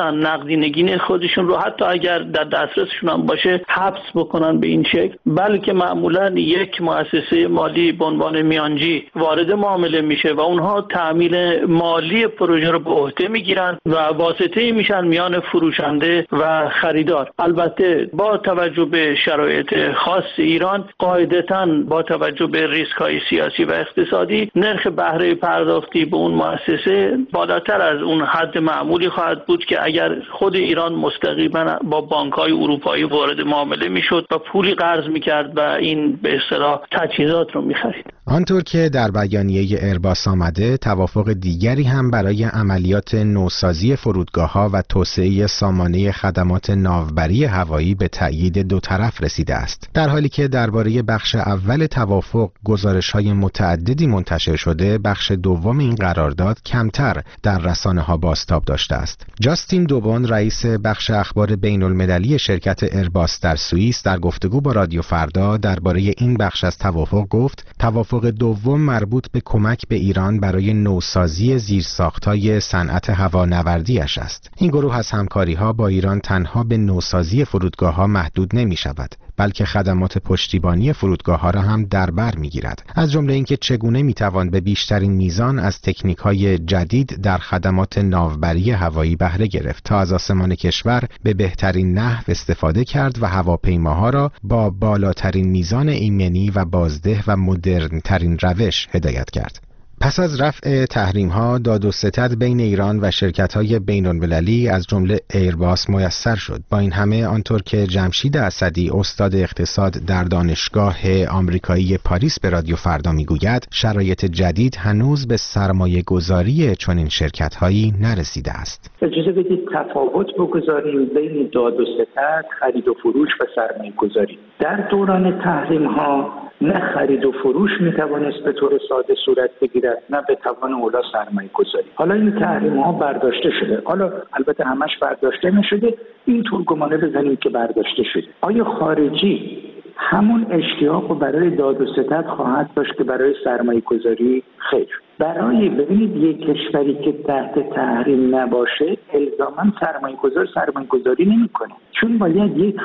نتونستن نقدینگی خودشون رو حتی اگر در دسترسشون هم باشه حبس بکنن به این شکل، بلکه معمولا یک مؤسسه مالی به عنوان میانجی وارد معامله میشه و اونها تأمین مالی پروژه رو به عهده میگیرن و واسطه میشن میان فروشنده و خریدار. البته با توجه به شرایط خاص ایران قاعدتاً با توجه به ریسک‌های سیاسی و اقتصادی نرخ بهره پرداختی به اون مؤسسه بالاتر از اون حد معمولی خواهد بود که اگر خود ایران مستقیما با بانک‌های اروپایی وارد معامله میشد و پولی قرض میکرد و این به اصطلاح تجهیزات رو میخرید. آنطور که در بیانیه ایرباس آمده، توافق دیگری هم برای عملیات نوسازی فرودگاه‌ها و توسعه سامانه خدمات ناوبری هوایی به تأیید دو طرف رسیده است. در حالی که درباره بخش اول توافق گزارش‌های متعددی منتشر شده، بخش دوم این قرارداد کمتر در رسانه‌ها بازتاب داشته است. جاستین دوبون، رئیس بخش اخبار بین‌المللی شرکت ایرباس در سوئیس، در گفتگو با رادیو فردا درباره این بخش از توافق گفت: توافق دوم مربوط به کمک به ایران برای نوسازی زیرساخت‌های صنعت هوانوردی‌اش است. این گروه از همکاری‌ها با ایران تنها به نوسازی فرودگاه‌ها محدود نمی‌شود، بلکه خدمات پشتیبانی فرودگاه‌ها را هم در بر می‌گیرد. از جمله اینکه چگونه می‌توان به بیشترین میزان از تکنیک‌های جدید در خدمات ناوبری هوایی بهره گرفت تا از آسمان کشور به بهترین نحو استفاده کرد و هواپیماها را با بالاترین میزان ایمنی و بازده و مدرن‌ترین روش هدایت کرد. پس از رفع تحریم‌ها، داد و ستد بین ایران و شرکت‌های بین‌المللی از جمله ایرباس میسر شد. با این همه، آنطور که جمشید اسدی، استاد اقتصاد در دانشگاه آمریکایی پاریس به رادیو فردا میگوید، شرایط جدید هنوز به سرمایه‌گذاری چنین شرکت‌هایی نرسیده است. اجازه بدید تفاوت بگذاریم بین داد و ستد، خرید و فروش و سرمایه‌گذاری. در دوران تحریم‌ها نه خرید و فروش میتوانست به طور ساده صورت بگیرد، نه به توان اولا سرمایه گذاری. حالا این تحریم ها برداشته شده. حالا البته همش برداشته نشده، اینطور گمانه بزنیم که برداشته شده. آیا خارجی همون اشتیاق رو برای داد و ستد خواهد داشت که برای سرمایه گذاری؟ خیر. برای ببینید یک کشوری که تحت تحریم نباشه الزاما سرمایه گذار سرمایه گذاری نمی کنه، چون باید یک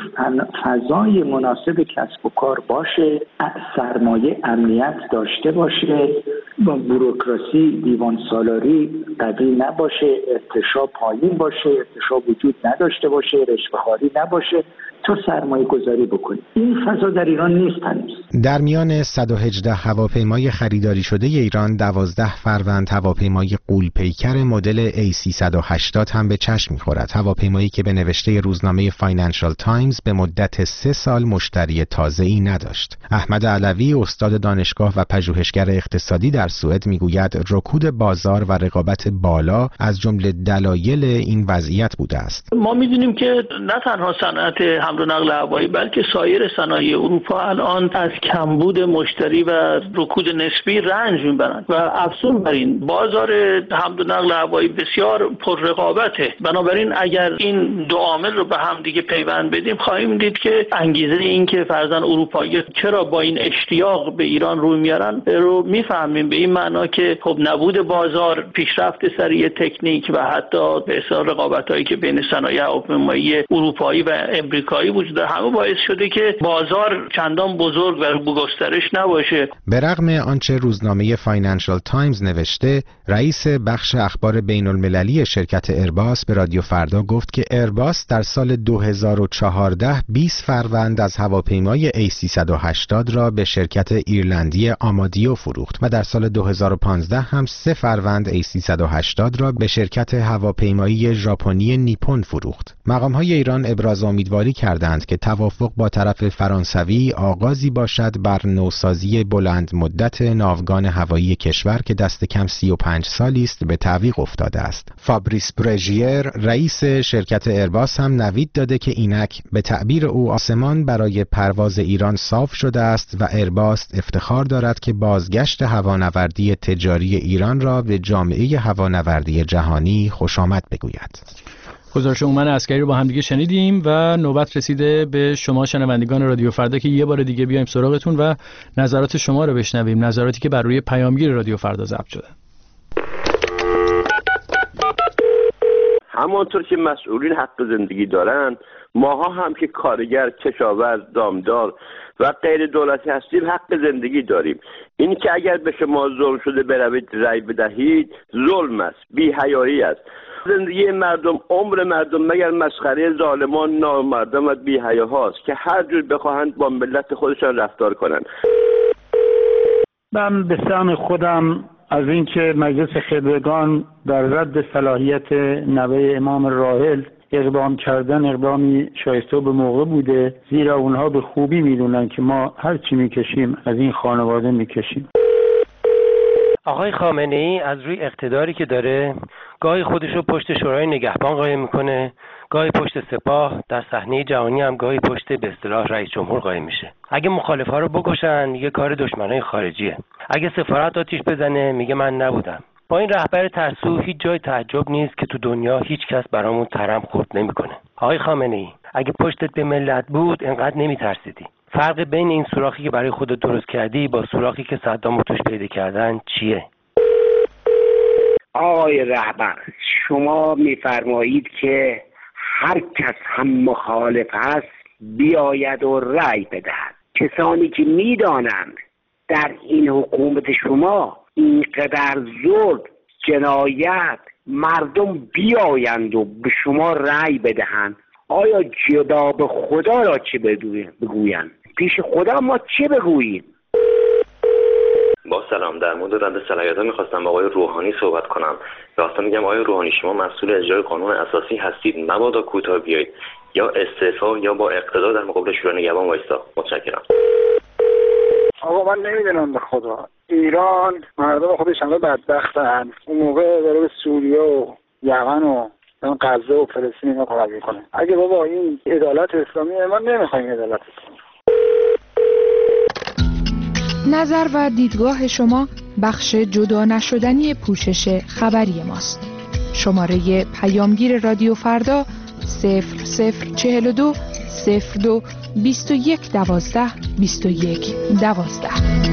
فضای مناسب کسب و کار باشه، سرمایه امنیت داشته باشه، با بوروکراسی دیوان سالاری قوی نباشه، ارتشا پایین باشه، ارتشا وجود نداشته باشه، رشوه‌خواری نباشه تا سرمایه گذاری بکنید. این فضا در ایران نیست هنوز. در میان صد و هجده هواپیمای خریداری شده ایران، دوازده فروند هواپیمای غول‌پیکر مدل ای سیصد و هشتاد هم به چشم می‌خورد. هواپیمایی که به نوشته روزنامه فاینانشال تایمز به مدت سه سال مشتری تازه‌ای نداشت. احمد علوی، استاد دانشگاه و پژوهشگر اقتصادی در سوئد، میگوید رکود بازار و رقابت بالا از جمله دلایل این وضعیت بوده است. ما می‌دونیم که نه تنها صنعت حمل و نقل هوایی بلکه سایر صنایع اروپا الان از کمبود مشتری و رکود نسبی رنج میبرند و افزون بر این بازار حمل و نقل هوایی بسیار پر رقابته. بنابراین اگر این دو عامل رو به هم دیگه پیوند بدیم خواهیم دید که انگیزه این که فرضاً اروپایی چرا با این اشتیاق به ایران روی میارن رو میفهمیم، به این معنا که خب نبود بازار، پیشرفت سریع تکنیک و حتی به اصطلاح رقابتایی که بین صنایع هواپیمایی اروپایی و امریکایی وجود داره، همه باعث شده که بازار چندان بزرگ و گسترش نباشه. به رغم آنچه روزنامه فاینانشال تایمز نوشته، رئیس بخش اخبار بین‌المللی شرکت ایرباس به رادیو فردا گفت که ایرباس در سال دو هزار و چهارده بیست فروند از هواپیمای ای سیصد و هشتاد را به شرکت ایرلندی آمادیو فروخت و در سال دو هزار و پانزده هم سه فروند ای سیصد و هشتاد را به شرکت هواپیمایی ژاپنی نیپون فروخت. مقام‌های ایران ابراز امیدواری کردند که توافق با طرف فرانسوی آغازی باشد بر نوسازی بلند مدت ناوگان هوایی کشور که دست کم سی و پنج سالی است به تعویق افتاده است. فابریس برژیر، رئیس شرکت ایرباس، هم نوید داده که اینک به تعبیر او آسمان برای پرواز ایران صاف شده است و ایرباس افتخار دارد که بازگشت هوانوردی تجاری ایران را به جامعه هوانوردی جهانی خوش آمد بگوید. گزارش اومن عسکری رو با هم دیگه شنیدیم و نوبت رسیده به شما شنوندگان رادیو فردا که یه بار دیگه بیایم سراغتون و نظرات شما رو بشنویم، نظراتی که بر روی پیامگیر رادیو فردا ضبط شده. همانطور که مسئولین حق زندگی دارن، ماها هم که کارگر، کشاورز، دامدار و غیر دولتی هستیم حق زندگی داریم. این که اگر به شما ظلم شده بروید رأی بدهید ظلم است، بی‌حیایی است. زندگی مردم، عمر مردم مگر مسخره ظالمان، نامردم و بی‌حیاهاست که هر جور بخواهند با ملت خودشان رفتار کنند. من به سهم خودم از اینکه مجلس خبرگان در رد صلاحیت نوه امام راحل اقدام کردن اقدامی شایسته و به موقع بوده، زیرا اونها به خوبی میدونن که ما هر چی میکشیم از این خانواده میکشیم. آقای خامنه‌ای از روی اقتداری که داره گاهی خودش رو پشت شورای نگهبان قایم میکنه، گاهی پشت سپاه، در صحنه جهانی هم گاهی پشت به اصطلاح رئیس جمهور قایم میشه. اگه مخالفا رو بکشن میگه کار دشمنای خارجیه، اگه سفارت آتیش بزنه میگه من نبودم. با این رهبر ترسو هیچ جای تعجب نیست که تو دنیا هیچ کس برامون ترم خورد نمیکنه. آقای خامنه‌ای اگه پشتت به ملت بود انقدر نمیترسیدی. فرق بین این سوراخی که برای خودت درست کردی با سوراخی که صدام توش پیدا کردن چیه؟ آقای رهبر، شما میفرمایید که هر کس هم مخالف هست بیاید و رأی بدهد. کسانی که میدانند در این حکومت شما اینقدر ظلم، جنایت، مردم بیایند و به شما رأی بدهند، آیا جدا به خدا را چه بگویند؟ پیش خدا ما چه بگوییم؟ با سلام، در مورد رد صلاحیت‌ها می‌خواستم با آقای روحانی صحبت کنم. راستش میگم آقای روحانی، شما مسئول اجرای قانون اساسی هستید، مبادا کوتاه بیایید، یا استعفا یا با اقتدار در مقابل شورای نگهبان وایسا. متشکرم. آقا من نمیدونم به خدا، ایران مردم خودش همه بدبختن. اون موقع داره به سوریه و یمن و غزه و فلسطین اینا کمک میکنه. اگه بابا این عدالت اسلامی، ما نمیخوایم عدالت اسلامی. نظر و دیدگاه شما بخش جدا نشدنی پوشش خبری ماست. شماره پیامگیر رادیو فردا صفر صفر چهل و دو صفر دو بیست و یک دوازده بیست و یک دوازده.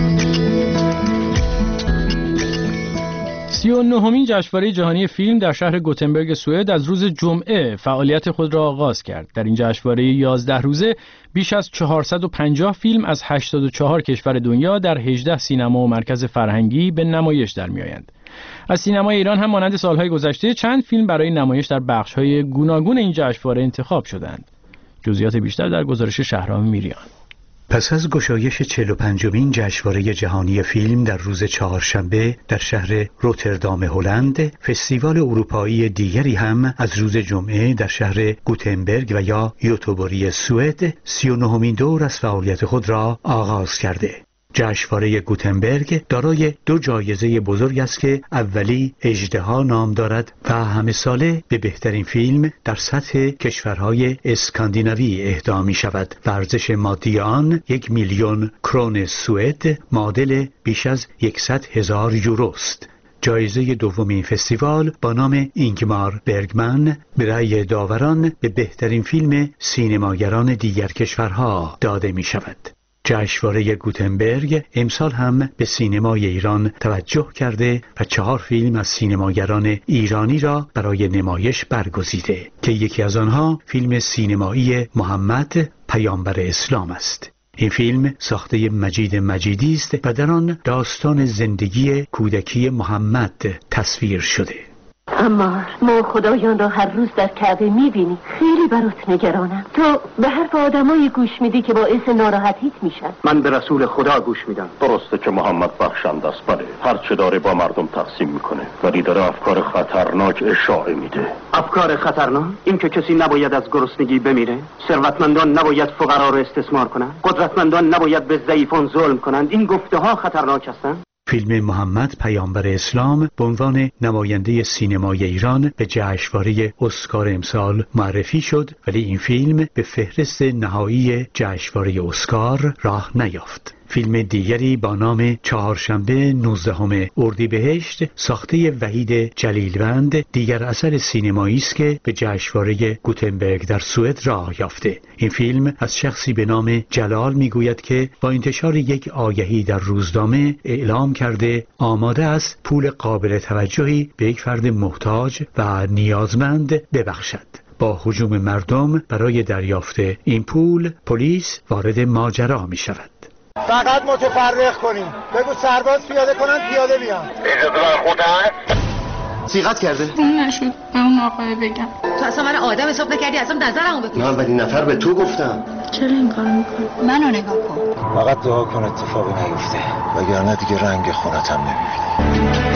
سی و نهمین جشنواره جهانی فیلم در شهر گوتنبرگ سوئد از روز جمعه فعالیت خود را آغاز کرد. در این جشنواره یازده روزه بیش از چهارصد و پنجاه فیلم از هشتاد و چهار کشور دنیا در هجده سینما و مرکز فرهنگی به نمایش در می‌آیند. از سینمای ایران هم مانند سالهای گذشته چند فیلم برای نمایش در بخش‌های گوناگون این جشنواره انتخاب شدند. جزئیات بیشتر در گزارش شهرام میریان. پس از گشایش چهل و پنجمین جشنواره جهانی فیلم در روز چهارشنبه در شهر روتردام هلند، فستیوال اروپایی دیگری هم از روز جمعه در شهر گوتنبرگ و یا یوتوبوری سوئد سی و نهمین دور از فعالیت خود را آغاز کرده. جشنواره گوتنبرگ دارای دو جایزه بزرگ است که اولی اژدها نام دارد و همه ساله به بهترین فیلم در سطح کشورهای اسکاندیناوی اهدا می شود و ارزش مادی آن یک میلیون کرون سوئد معادل بیش از صد هزار یورو است. جایزه دومین فستیوال با نام اینگمار برگمن به رأی داوران به بهترین فیلم سینماگران دیگر کشورها داده می شود. جشنواره گوتنبرگ امسال هم به سینمای ایران توجه کرده و چهار فیلم از سینماگران ایرانی را برای نمایش برگزیده که یکی از آنها فیلم سینمایی محمد پیامبر اسلام است. این فیلم ساخته مجید مجیدی است و در آن داستان زندگی کودکی محمد تصویر شده. اما ما خدایان را هر روز در کعبه میبینی، خیلی برات نگرانم. تو به حرف آدمایی گوش میدی که باعث ناراحتیت میشن. من به رسول خدا گوش میدم. درسته که محمد بخشنده است، بله، هر چه داره با مردم تقسیم میکنه، ولی داره افکار خطرناک اشاعه میده. افکار خطرناک؟ این که کسی نباید از گرسنگی بمیره، ثروتمندان نباید فقرا را استثمار کنند، قدرتمندان نباید به ضعیفان ظلم کنند، این گفته ها خطرناک هستند. فیلم محمد پیامبر اسلام به عنوان نماینده سینمای ایران به جشنواره اسکار امسال معرفی شد، ولی این فیلم به فهرست نهایی جشنواره اسکار راه نیافت. فیلم دیگری با نام چهارشنبه نوزدهم اردیبهشت ساخته وحید جلیلوند دیگر اثر سینمایی است که به جشنواره گوتنبرگ در سوئد راه یافته. این فیلم از شخصی به نام جلال میگوید که با انتشار یک آگهی در روزنامه اعلام کرده آماده است پول قابل توجهی به یک فرد محتاج و نیازمند ببخشد. با هجوم مردم برای دریافت این پول پلیس وارد ماجرا می شود. فقط متفرق کنیم. بگو سرباز پیاده کنن پیاده بیان. اجازه خود هست؟ صیغت کرده؟ اون نشد به اون آقای بگم. تو اصلا من آدم حساب نکردی، اصلا نظرمو بگو. من اولین نفر به تو گفتم. چرا این کارو میکنی؟ منو نگاه کن. فقط دعا کن اتفاقی نیفته. وگرنه دیگه رنگ خونتم نمیبینی.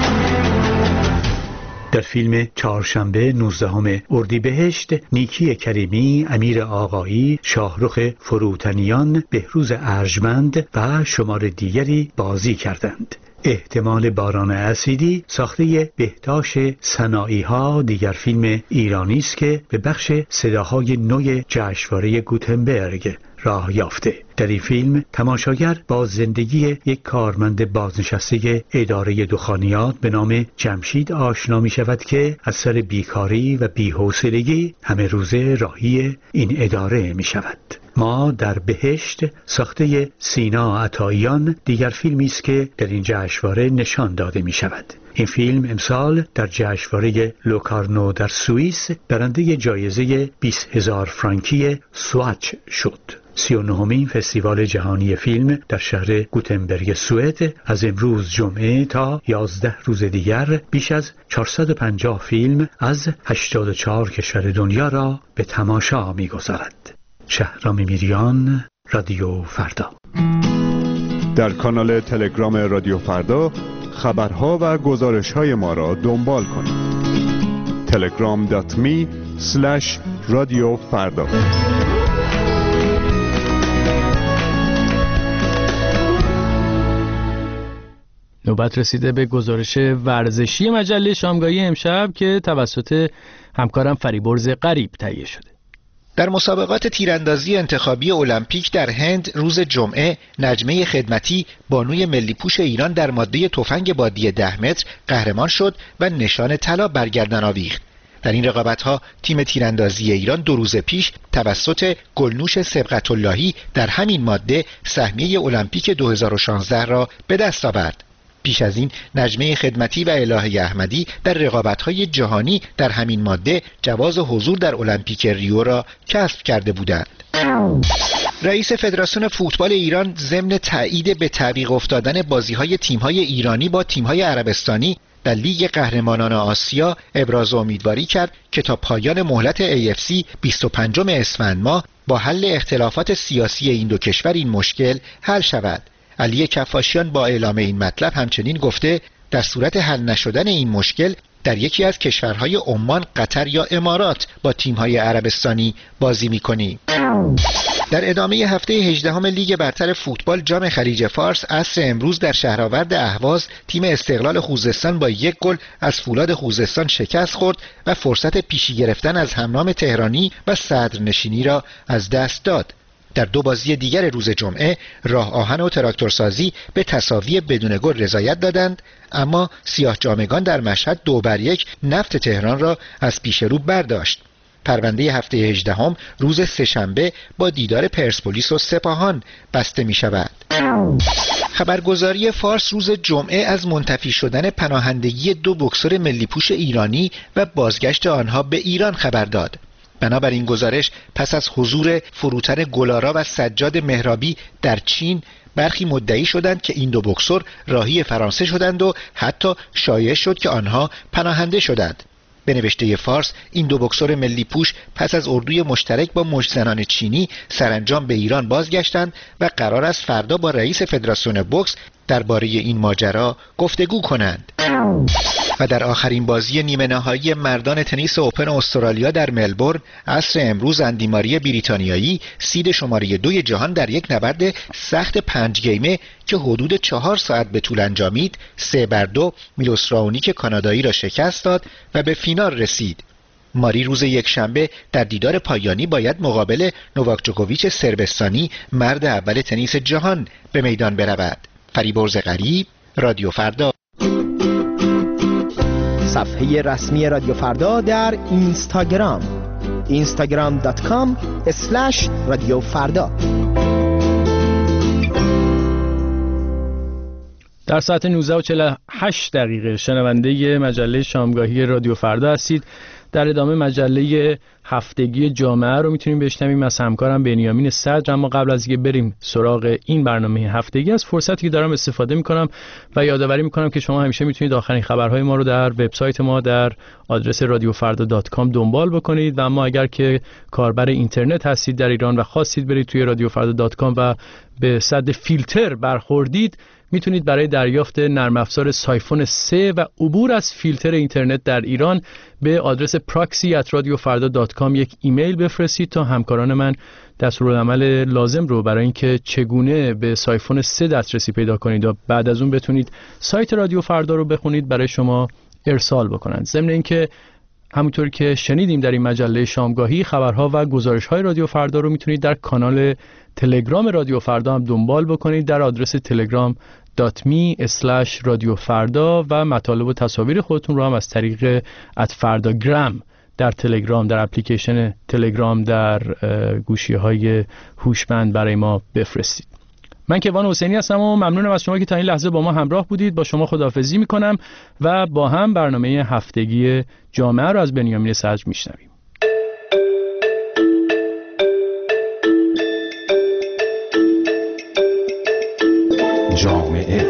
در فیلم چهارشنبه نوزدهم اردیبهشت نیکی کریمی، امیر آقایی، شاهرخ فروتنیان، بهروز ارجمند و شمار دیگری بازی کردند. احتمال باران اسیدی ساخته بهتاش صناعی ها دیگر فیلم ایرانی است که به بخش صداهای نو جشنواره گوتنبرگ راه یافته. در این فیلم تماشاگر با زندگی یک کارمند بازنشسته اداره دخانیات به نام جمشید آشنا می شود که از سر بیکاری و بی‌حوصلگی همه روزه راهی این اداره می شود. ما در بهشت ساخته سینا عطاییان دیگر فیلمی است که در این جشنواره نشان داده می شود. این فیلم امسال در جشنواره لوکارنو در سوئیس برنده جایزه بیست هزار فرانکی سواچ شد. سی و نهمین فستیوال جهانی فیلم در شهر گوتنبرگ سوئد از امروز جمعه تا یازده روز دیگر بیش از چهارصد و پنجاه فیلم از هشتاد و چهار کشور دنیا را به تماشا می‌گذارد. شهرام میریان، رادیو فردا. در کانال تلگرام رادیو فردا خبرها و گزارش‌های ما را دنبال کنید. تلگرام دات می اسلش رادیو فردا. نوبت رسیده به گزارش ورزشی مجله شامگاهی امشب که توسط همکارم فریبرز غریب تهیه شده. در مسابقات تیراندازی انتخابی المپیک در هند روز جمعه نجمه خدمتی بانوی ملی پوش ایران در ماده تفنگ بادی ده متر قهرمان شد و نشان طلا بر گردن آویخت. در این رقابت‌ها تیم تیراندازی ایران دو روز پیش توسط گلنوش سبقت اللهی در همین ماده سهمیه المپیک دو هزار و شانزده را به دست آورد. پیش از این نجمه خدمتی و الهه احمدی در رقابت‌های جهانی در همین ماده جواز حضور در المپیک ریو را کسب کرده بودند. رئیس فدراسیون فوتبال ایران ضمن تایید به تعویق افتادن بازی‌های تیم‌های ایرانی با تیم‌های عربستانی در لیگ قهرمانان آسیا ابراز امیدواری کرد که تا پایان مهلت ای اف سی بیست و پنجم اسفند ماه با حل اختلافات سیاسی این دو کشور این مشکل حل شود. علی کفاشیان با اعلام این مطلب همچنین گفته در صورت حل نشدن این مشکل در یکی از کشورهای عمان، قطر یا امارات با تیم‌های عربستانی بازی می‌کنیم. در ادامه هفته هجدهم لیگ برتر فوتبال جام خلیج فارس عصر امروز در شهرآورد اهواز تیم استقلال خوزستان با یک گل از فولاد خوزستان شکست خورد و فرصت پیشی گرفتن از همنام تهرانی و صدرنشینی را از دست داد. در دو بازی دیگر روز جمعه راه آهن و تراکتورسازی به تساوی بدون گل رضایت دادند، اما سیاه جامگان در مشهد دو بر یک نفت تهران را از پیش رو برداشت. پرونده هفته هجدهم روز سه‌شنبه با دیدار پرسپولیس و سپاهان بسته می شود. خبرگزاری فارس روز جمعه از منتفی شدن پناهندگی دو بوکسور ملی پوش ایرانی و بازگشت آنها به ایران خبر داد. بنابراین گزارش پس از حضور فروتن گلارا و سجاد مهرابی در چین برخی مدعی شدند که این دو بوکسور راهی فرانسه شدند و حتی شایع شد که آنها پناهنده شدند. به نوشته فارس این دو بوکسور ملی پوش پس از اردوی مشترک با مجتزنان چینی سرانجام به ایران بازگشتند و قرار است فردا با رئیس فدراسیون بوکس درباره این ماجرا گفتگو کنند. و در آخرین بازی نیمه نهایی مردان تنیس اوپن استرالیا در ملبورن عصر امروز اندی ماری بریتانیایی سید شماره دوی جهان در یک نبرد سخت پنج گیمه که حدود چهار ساعت به طول انجامید سه بر دو میلوس راونیک کانادایی را شکست داد و به فینال رسید. ماری روز یکشنبه در دیدار پایانی باید مقابل نوواک جوکوویچ صربستانی مرد اول تنیس جهان به میدان برود. فریبرز غریب، رادیو فردا. صفحه رسمی رادیو فردا در اینستاگرام اینستاگرام دات کام اسلش رادیو فردا. در ساعت نوزده و چهل و هشت دقیقه شنونده مجله شامگاهی رادیو فردا هستید. در ادامه مجله هفتگی جامعه رو میتونیم بشنویم از همکارم بنیامین صدر. اما قبل از اینکه بریم سراغ این برنامه هفتگی، از فرصتی که دارم استفاده میکنم و یادآوری میکنم که شما همیشه میتونید آخرین خبرهای ما رو در وبسایت ما در آدرس رادیو فردا دات کام دنبال بکنید. و اما اگر که کاربر اینترنت هستید در ایران و خواستید برید توی رادیو فردا دات کام و به صد فیلتر برخوردید، میتونید برای دریافت نرم افزار سایفون سه و عبور از فیلتر اینترنت در ایران به آدرس پراکسی ات رادیو فردا دات کام یک ایمیل بفرستید تا همکاران من دستورالعمل لازم رو برای اینکه چگونه به سایفون سه دسترسی پیدا کنید و بعد از اون بتونید سایت رادیو فردا رو بخونید برای شما ارسال بکنند. ضمن اینکه همونطور که شنیدیم در این مجله شامگاهی، خبرها و گزارش‌های رادیو فردا رو میتونید در کانال تلگرام رادیو فردا هم دنبال بکنید در آدرس تلگرام دات می اسلش رادیو فردا و مطالب و تصاویر خودتون رو هم از طریق ات فرداگرام در تلگرام، در اپلیکیشن تلگرام در گوشی‌های هوشمند برای ما بفرستید. من کیوان حسینی هستم و ممنونم از شما که تا این لحظه با ما همراه بودید. با شما خداحافظی میکنم و با هم برنامه هفتگی جامعه رو از بنیامین صدر میشنویم. جامعه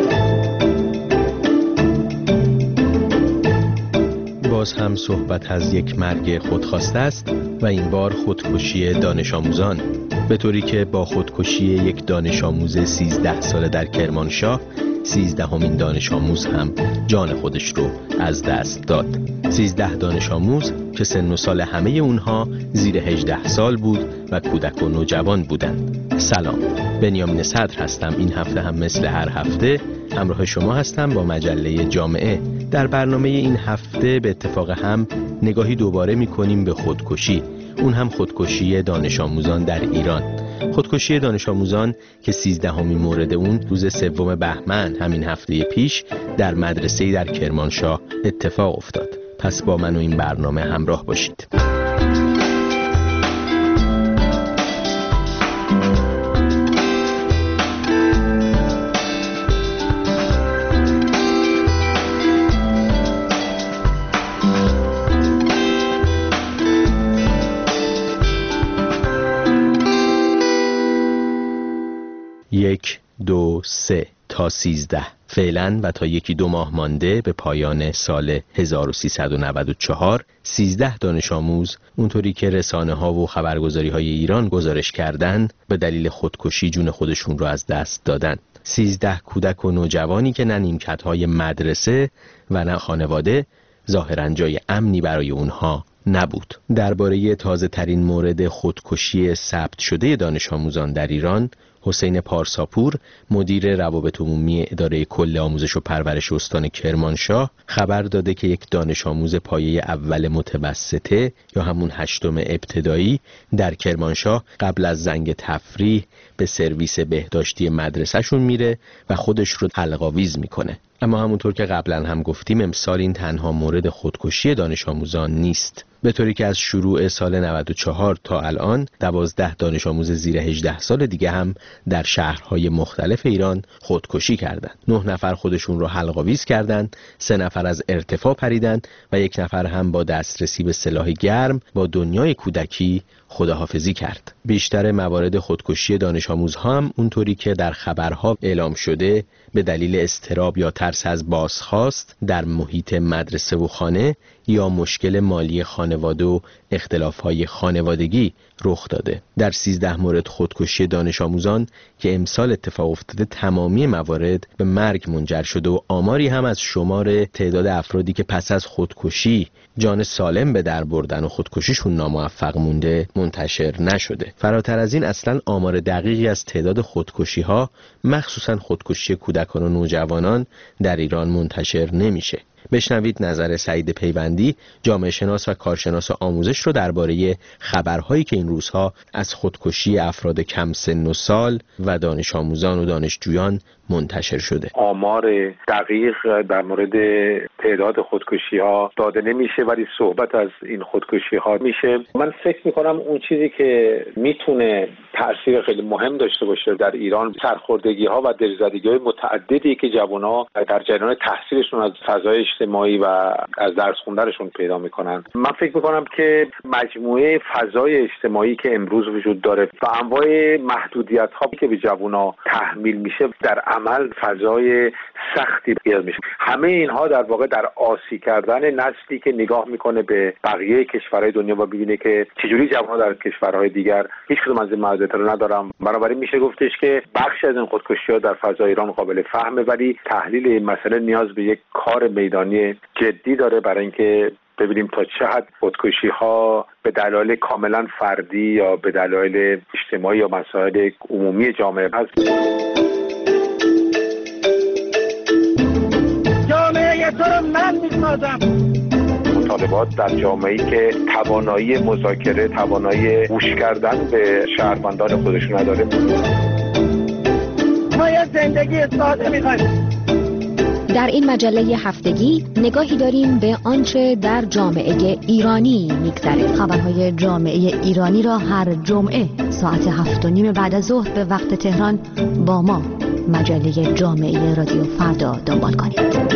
باز هم صحبت از یک مرگ خودخواسته است و این بار خودکشی دانش آموزان، به طوری که با خودکشی یک دانش آموز سیزده ساله در کرمانشاه، سیزدهمین دانش آموز هم جان خودش رو از دست داد. سیزده دانش آموز که سن و سال همه اونها زیر هجده سال بود و کودک و نوجوان بودند. سلام، بنیامین صدر هستم. این هفته هم مثل هر هفته همراه شما هستم با مجله جامعه. در برنامه این هفته به اتفاق هم نگاهی دوباره می‌کنیم به خودکشی، اون هم خودکشی دانش آموزان در ایران. خودکشی دانش آموزان که سیزدهمین مورد اون روز سوم بهمن همین هفته پیش در مدرسه‌ای در کرمانشاه اتفاق افتاد. پس با من و این برنامه همراه باشید. یک، دو، سه تا سیزده. فعلا و تا یکی دو ماه مانده به پایان سال هزار و سیصد و نود و چهار، سیزده دانش آموز اونطوری که رسانه ها و خبرگزاری های ایران گزارش کردن به دلیل خودکشی جون خودشون رو از دست دادن. سیزده کودک و نوجوانی که نه نیمکت های مدرسه و نه خانواده ظاهراً جای امنی برای اونها نبود. درباره تازه ترین مورد خودکشی ثبت شده دانش آموزان در ایران، حسین پارساپور مدیر روابط عمومی اداره کل آموزش و پرورش استان کرمانشاه خبر داده که یک دانش آموز پایه اول متوسطه یا همون هشتم ابتدایی در کرمانشاه قبل از زنگ تفریح به سرویس بهداشتی مدرسهشون میره و خودش رو حلق‌آویز میکنه. اما همونطور که قبلا هم گفتیم، امسال این تنها مورد خودکشی دانش آموزان نیست، به طوری که از شروع سال نود و چهار تا الان دوازده دانش آموز زیر هجده سال دیگه هم در شهرهای مختلف ایران خودکشی کردند. نه نفر خودشون رو حلق‌آویز کردند، سه نفر از ارتفاع پریدند و یک نفر هم با دسترسی به سلاح گرم با دنیای کودکی خداحافظی کرد. بیشتر موارد خودکشی دانش آموزها هم اونطوری که در خبرها اعلام شده به دلیل اضطراب یا ترس از بازخواست در محیط مدرسه و خانه یا مشکل مالی خانواده و اختلاف‌های خانوادگی رخ داده. در سیزده مورد خودکشی دانش آموزان که امسال اتفاق افتاده، تمامی موارد به مرگ منجر شده و آماری هم از شمار تعداد افرادی که پس از خودکشی جان سالم به در بردن و خودکشیشون ناموفق مونده منتشر نشده. فراتر از این اصلا آمار دقیقی از تعداد خودکشی‌ها، مخصوصا خودکشی کودکان و نوجوانان در ایران منتشر نمیشه. بشنوید نظر سعید پیوندی، جامعه شناس و کارشناس آموزش رو درباره خبرهایی که این روزها از خودکشی افراد کم سن و سال و دانش آموزان و دانشجویان منتشر شده. آمار دقیق در مورد تعداد خودکشی ها داده نمیشه، ولی صحبت از این خودکشی ها میشه. من فکر میکنم اون چیزی که میتونه تأثیر خیلی مهم داشته باشه در ایران، سرخوردگی ها و دلزدگی های متعددی که جوان ها در جریان تحصیلشون از فضای اجتماعی و از درس خوندنشون پیدا میکنن. من فکر میکنم که مجموعه فضای اجتماعی که امروز وجود داره و انواع محدودیت ها که به جوان ها تحمیل میشه، در عمل فضای سختی ایجاد میشه. همه اینها در واقع در آسی کردن نسلی که نگاه میکنه به بقیه کشورهای دنیا و ببینه که چجوری جوان‌ها در کشورهای دیگر هیچ کدوم از این محدودیت‌ها رو ندارن. بنابراین میشه گفتش که بخشی از این خودکشی‌ها در فضای ایران قابل فهمه، ولی تحلیل این مسئله نیاز به یک کار میدانی جدی داره برای اینکه ببینیم تا چه حد خودکشی‌ها به دلایل کاملا فردی یا به دلایل اجتماعی یا مسائل عمومی جامعه هست. جامعه تو رو من میسازم. مطالبات در جامعه‌ای که توانایی مذاکره، توانایی گوش کردن به شهروندان خودشون نداره. ما یه زندگی ساده می‌خوایم. در این مجله هفتگی نگاهی داریم به آنچه در جامعه ایرانی می‌گذره. خبرهای جامعه ایرانی را هر جمعه ساعت هفت و نیم بعد از ظهر به وقت تهران با ما مجله جامعه رادیو فردا دنبال کنید.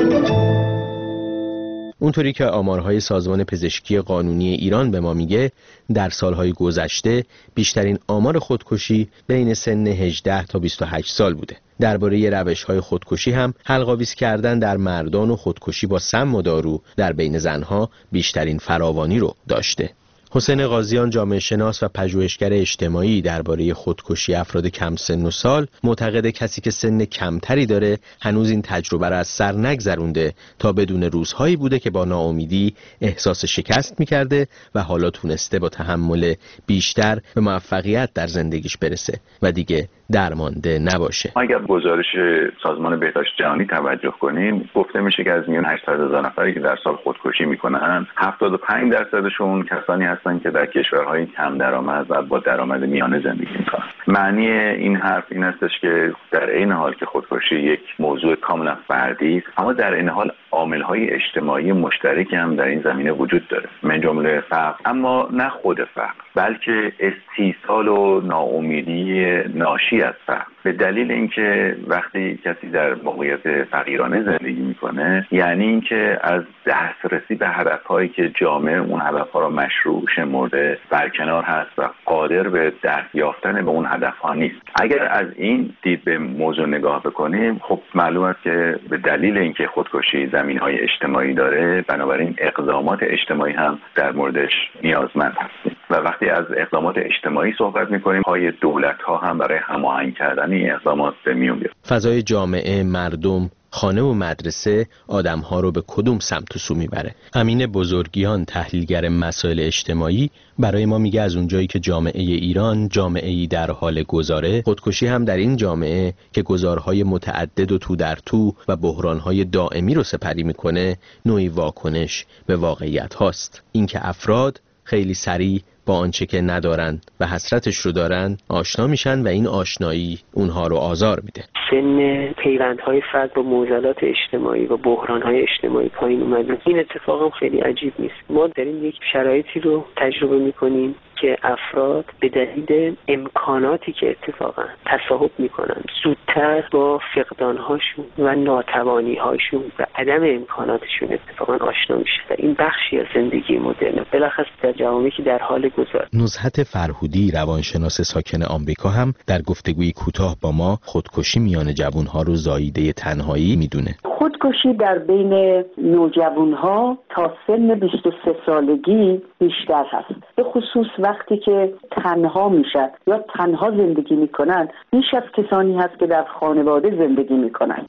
اونطوری که آمارهای سازمان پزشکی قانونی ایران به ما میگه، در سالهای گذشته بیشترین آمار خودکشی بین سن هجده تا بیست و هشت سال بوده. درباره روش‌های خودکشی هم حلق‌آویز کردن در مردان و خودکشی با سم و دارو در بین زنها بیشترین فراوانی رو داشته. حسین قاضیان، جامعه شناس و پژوهشگر اجتماعی، درباره خودکشی افراد کم سن و سال معتقد کسی که سن کمتری داره هنوز این تجربه را از سر نگذرونده تا بدون روزهایی بوده که با ناامیدی احساس شکست می‌کرده و حالا تونسته با تحمل بیشتر به موفقیت در زندگیش برسه و دیگه درمانده نباشه. اگر گزارش سازمان بهداشت جهانی توجه کنیم، گفته میشه که از میان هشتصد هزار نفری که در سال خودکشی میکنن، هفتاد و پنج درصدشون کسانی هستن که در کشورهای کم درآمد و با درآمد میانه زندگی میکنن. معنی این حرف این هستش که در این حال که خودکشی یک موضوع کاملا فردی است، اما در این حال عامل‌های اجتماعی مشترکی هم در این زمینه وجود داره، من جمله فقر، اما نه خود فقر، بلکه استیصال و ناامیدی ناشی از فقر. به دلیل اینکه وقتی کسی در موقعیت فقیرانه زندگی میکنه، یعنی اینکه از دسترسی به هدفهایی که جامعه اون هدفها را مشروع شمرده برکنار هست و قادر به دست یافتن به اون هدفها نیست. اگر از این دید به موضوع نگاه بکنیم، خب معلوم است که به دلیل اینکه خودکشی زمینهای اجتماعی داره، بنابراین اقدامات اجتماعی هم در موردش نیازمند هستیم. و وقتی از اقدامات اجتماعی صحبت میکنیم، پای دولت ها هم برای هماهنگ کردن این اقدامات به میون بیاد. فضای جامعه، مردم، خانه و مدرسه آدم‌ها رو به کدوم سمت و سو میبره؟ امین بزرگیان، تحلیلگر مسائل اجتماعی، برای ما میگه از اونجایی که جامعه ایران جامعه‌ای در حال گذاره، خودکشی هم در این جامعه که گذارهای متعدد و تو در تو و بحرانهای دائمی رو سپری میکنه، نوعی واکنش به واقعیت هاست. اینکه افراد خیلی سریع با آنچه که ندارن و حسرتش رو دارن آشنا میشن و این آشنایی اونها رو آزار میده. سن پیوندهای فرد با معضلات اجتماعی و بحرانهای اجتماعی پایین اومده. این اتفاق هم خیلی عجیب نیست. ما داریم یک شرایطی رو تجربه میکنیم که افراد به دلیل امکاناتی که اتفاقا تصاحب میکنن زودتر با فقدانهاشون و ناتوانیهاشون و عدم امکاناتشون اتفاقا آشنا میشه. این بخشی از زندگی مدرن بلخص در جوامعی که در حال گذار. نزهت فرهودی، روانشناس ساکن آمریکا، هم در گفتگوی کوتاه با ما خودکشی میان جوانها رو زاییده تنهایی میدونه. خودکشی در بین نوجوانها تا سن بیست و سه سالگی بیشتر هست، به خصوص وقتی که تنها میشن یا تنها زندگی میکنن. بیش از کسانی هست که در خانواده زندگی میکنن.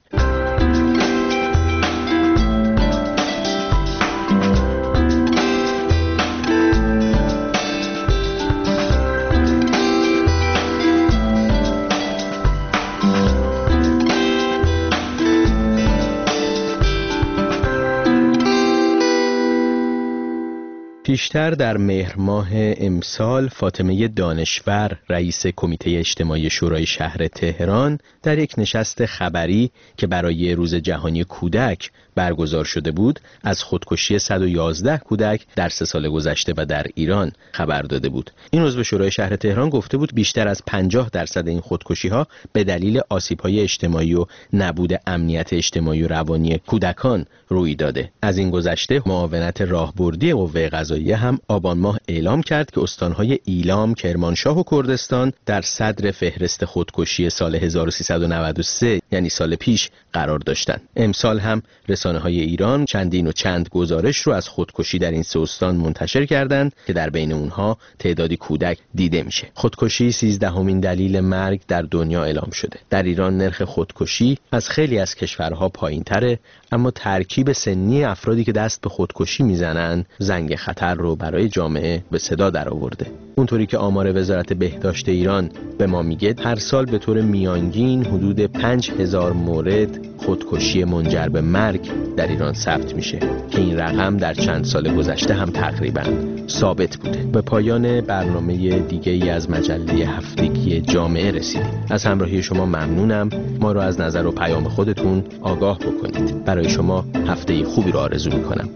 پیشتر در مهر ماه امسال فاطمه دانشور رئیس کمیته اجتماعی شورای شهر تهران در یک نشست خبری که برای روز جهانی کودک برگزار شده بود از خودکشی صد و یازده کودک در سه سال گذشته و در ایران خبر داده بود. این عضو شورای شهر تهران گفته بود بیشتر از پنجاه درصد این خودکشی ها به دلیل آسیب‌های اجتماعی و نبود امنیت اجتماعی و روانی کودکان روی داده. از این گذشته معاونت راهبردی قوه قضاییه هم آبان ماه اعلام کرد که استان‌های ایلام، کرمانشاه و کردستان در صدر فهرست خودکشی سال هزار و سیصد و نود و سه یعنی سال پیش قرار داشتند. امسال هم رسانه‌های ایران چندین و چند گزارش رو از خودکشی در این سه استان منتشر کردند که در بین اونها تعدادی کودک دیده میشه. خودکشی سیزدهمین دلیل مرگ در دنیا اعلام شده. در ایران نرخ خودکشی از خیلی از کشورها پایین‌تره، اما ترکیب سنی افرادی که دست به خودکشی میزنن زنگ خطر رو برای جامعه به صدا درآورده. اونطوری که آمار وزارت بهداشت ایران به ما میگه هر سال به طور میانگین حدود پنج هزار مورد خودکشی منجر به مرگ در ایران ثبت میشه که این رقم در چند سال گذشته هم تقریبا ثابت بوده. به پایان برنامه دیگه ای از مجله هفتگی جامعه رسیدیم. از همراهی شما ممنونم. ما رو از نظر و پیام خودتون آگاه بکنید. برای شما هفته خوبی رو آرزو میکنم.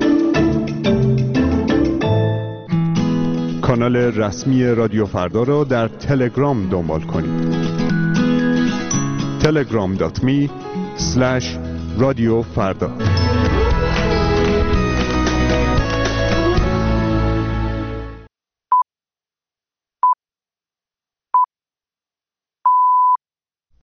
کانال رسمی رادیو فردا را در تلگرام دنبال کنید. تلگرام دات می اسلش رادیو فردا.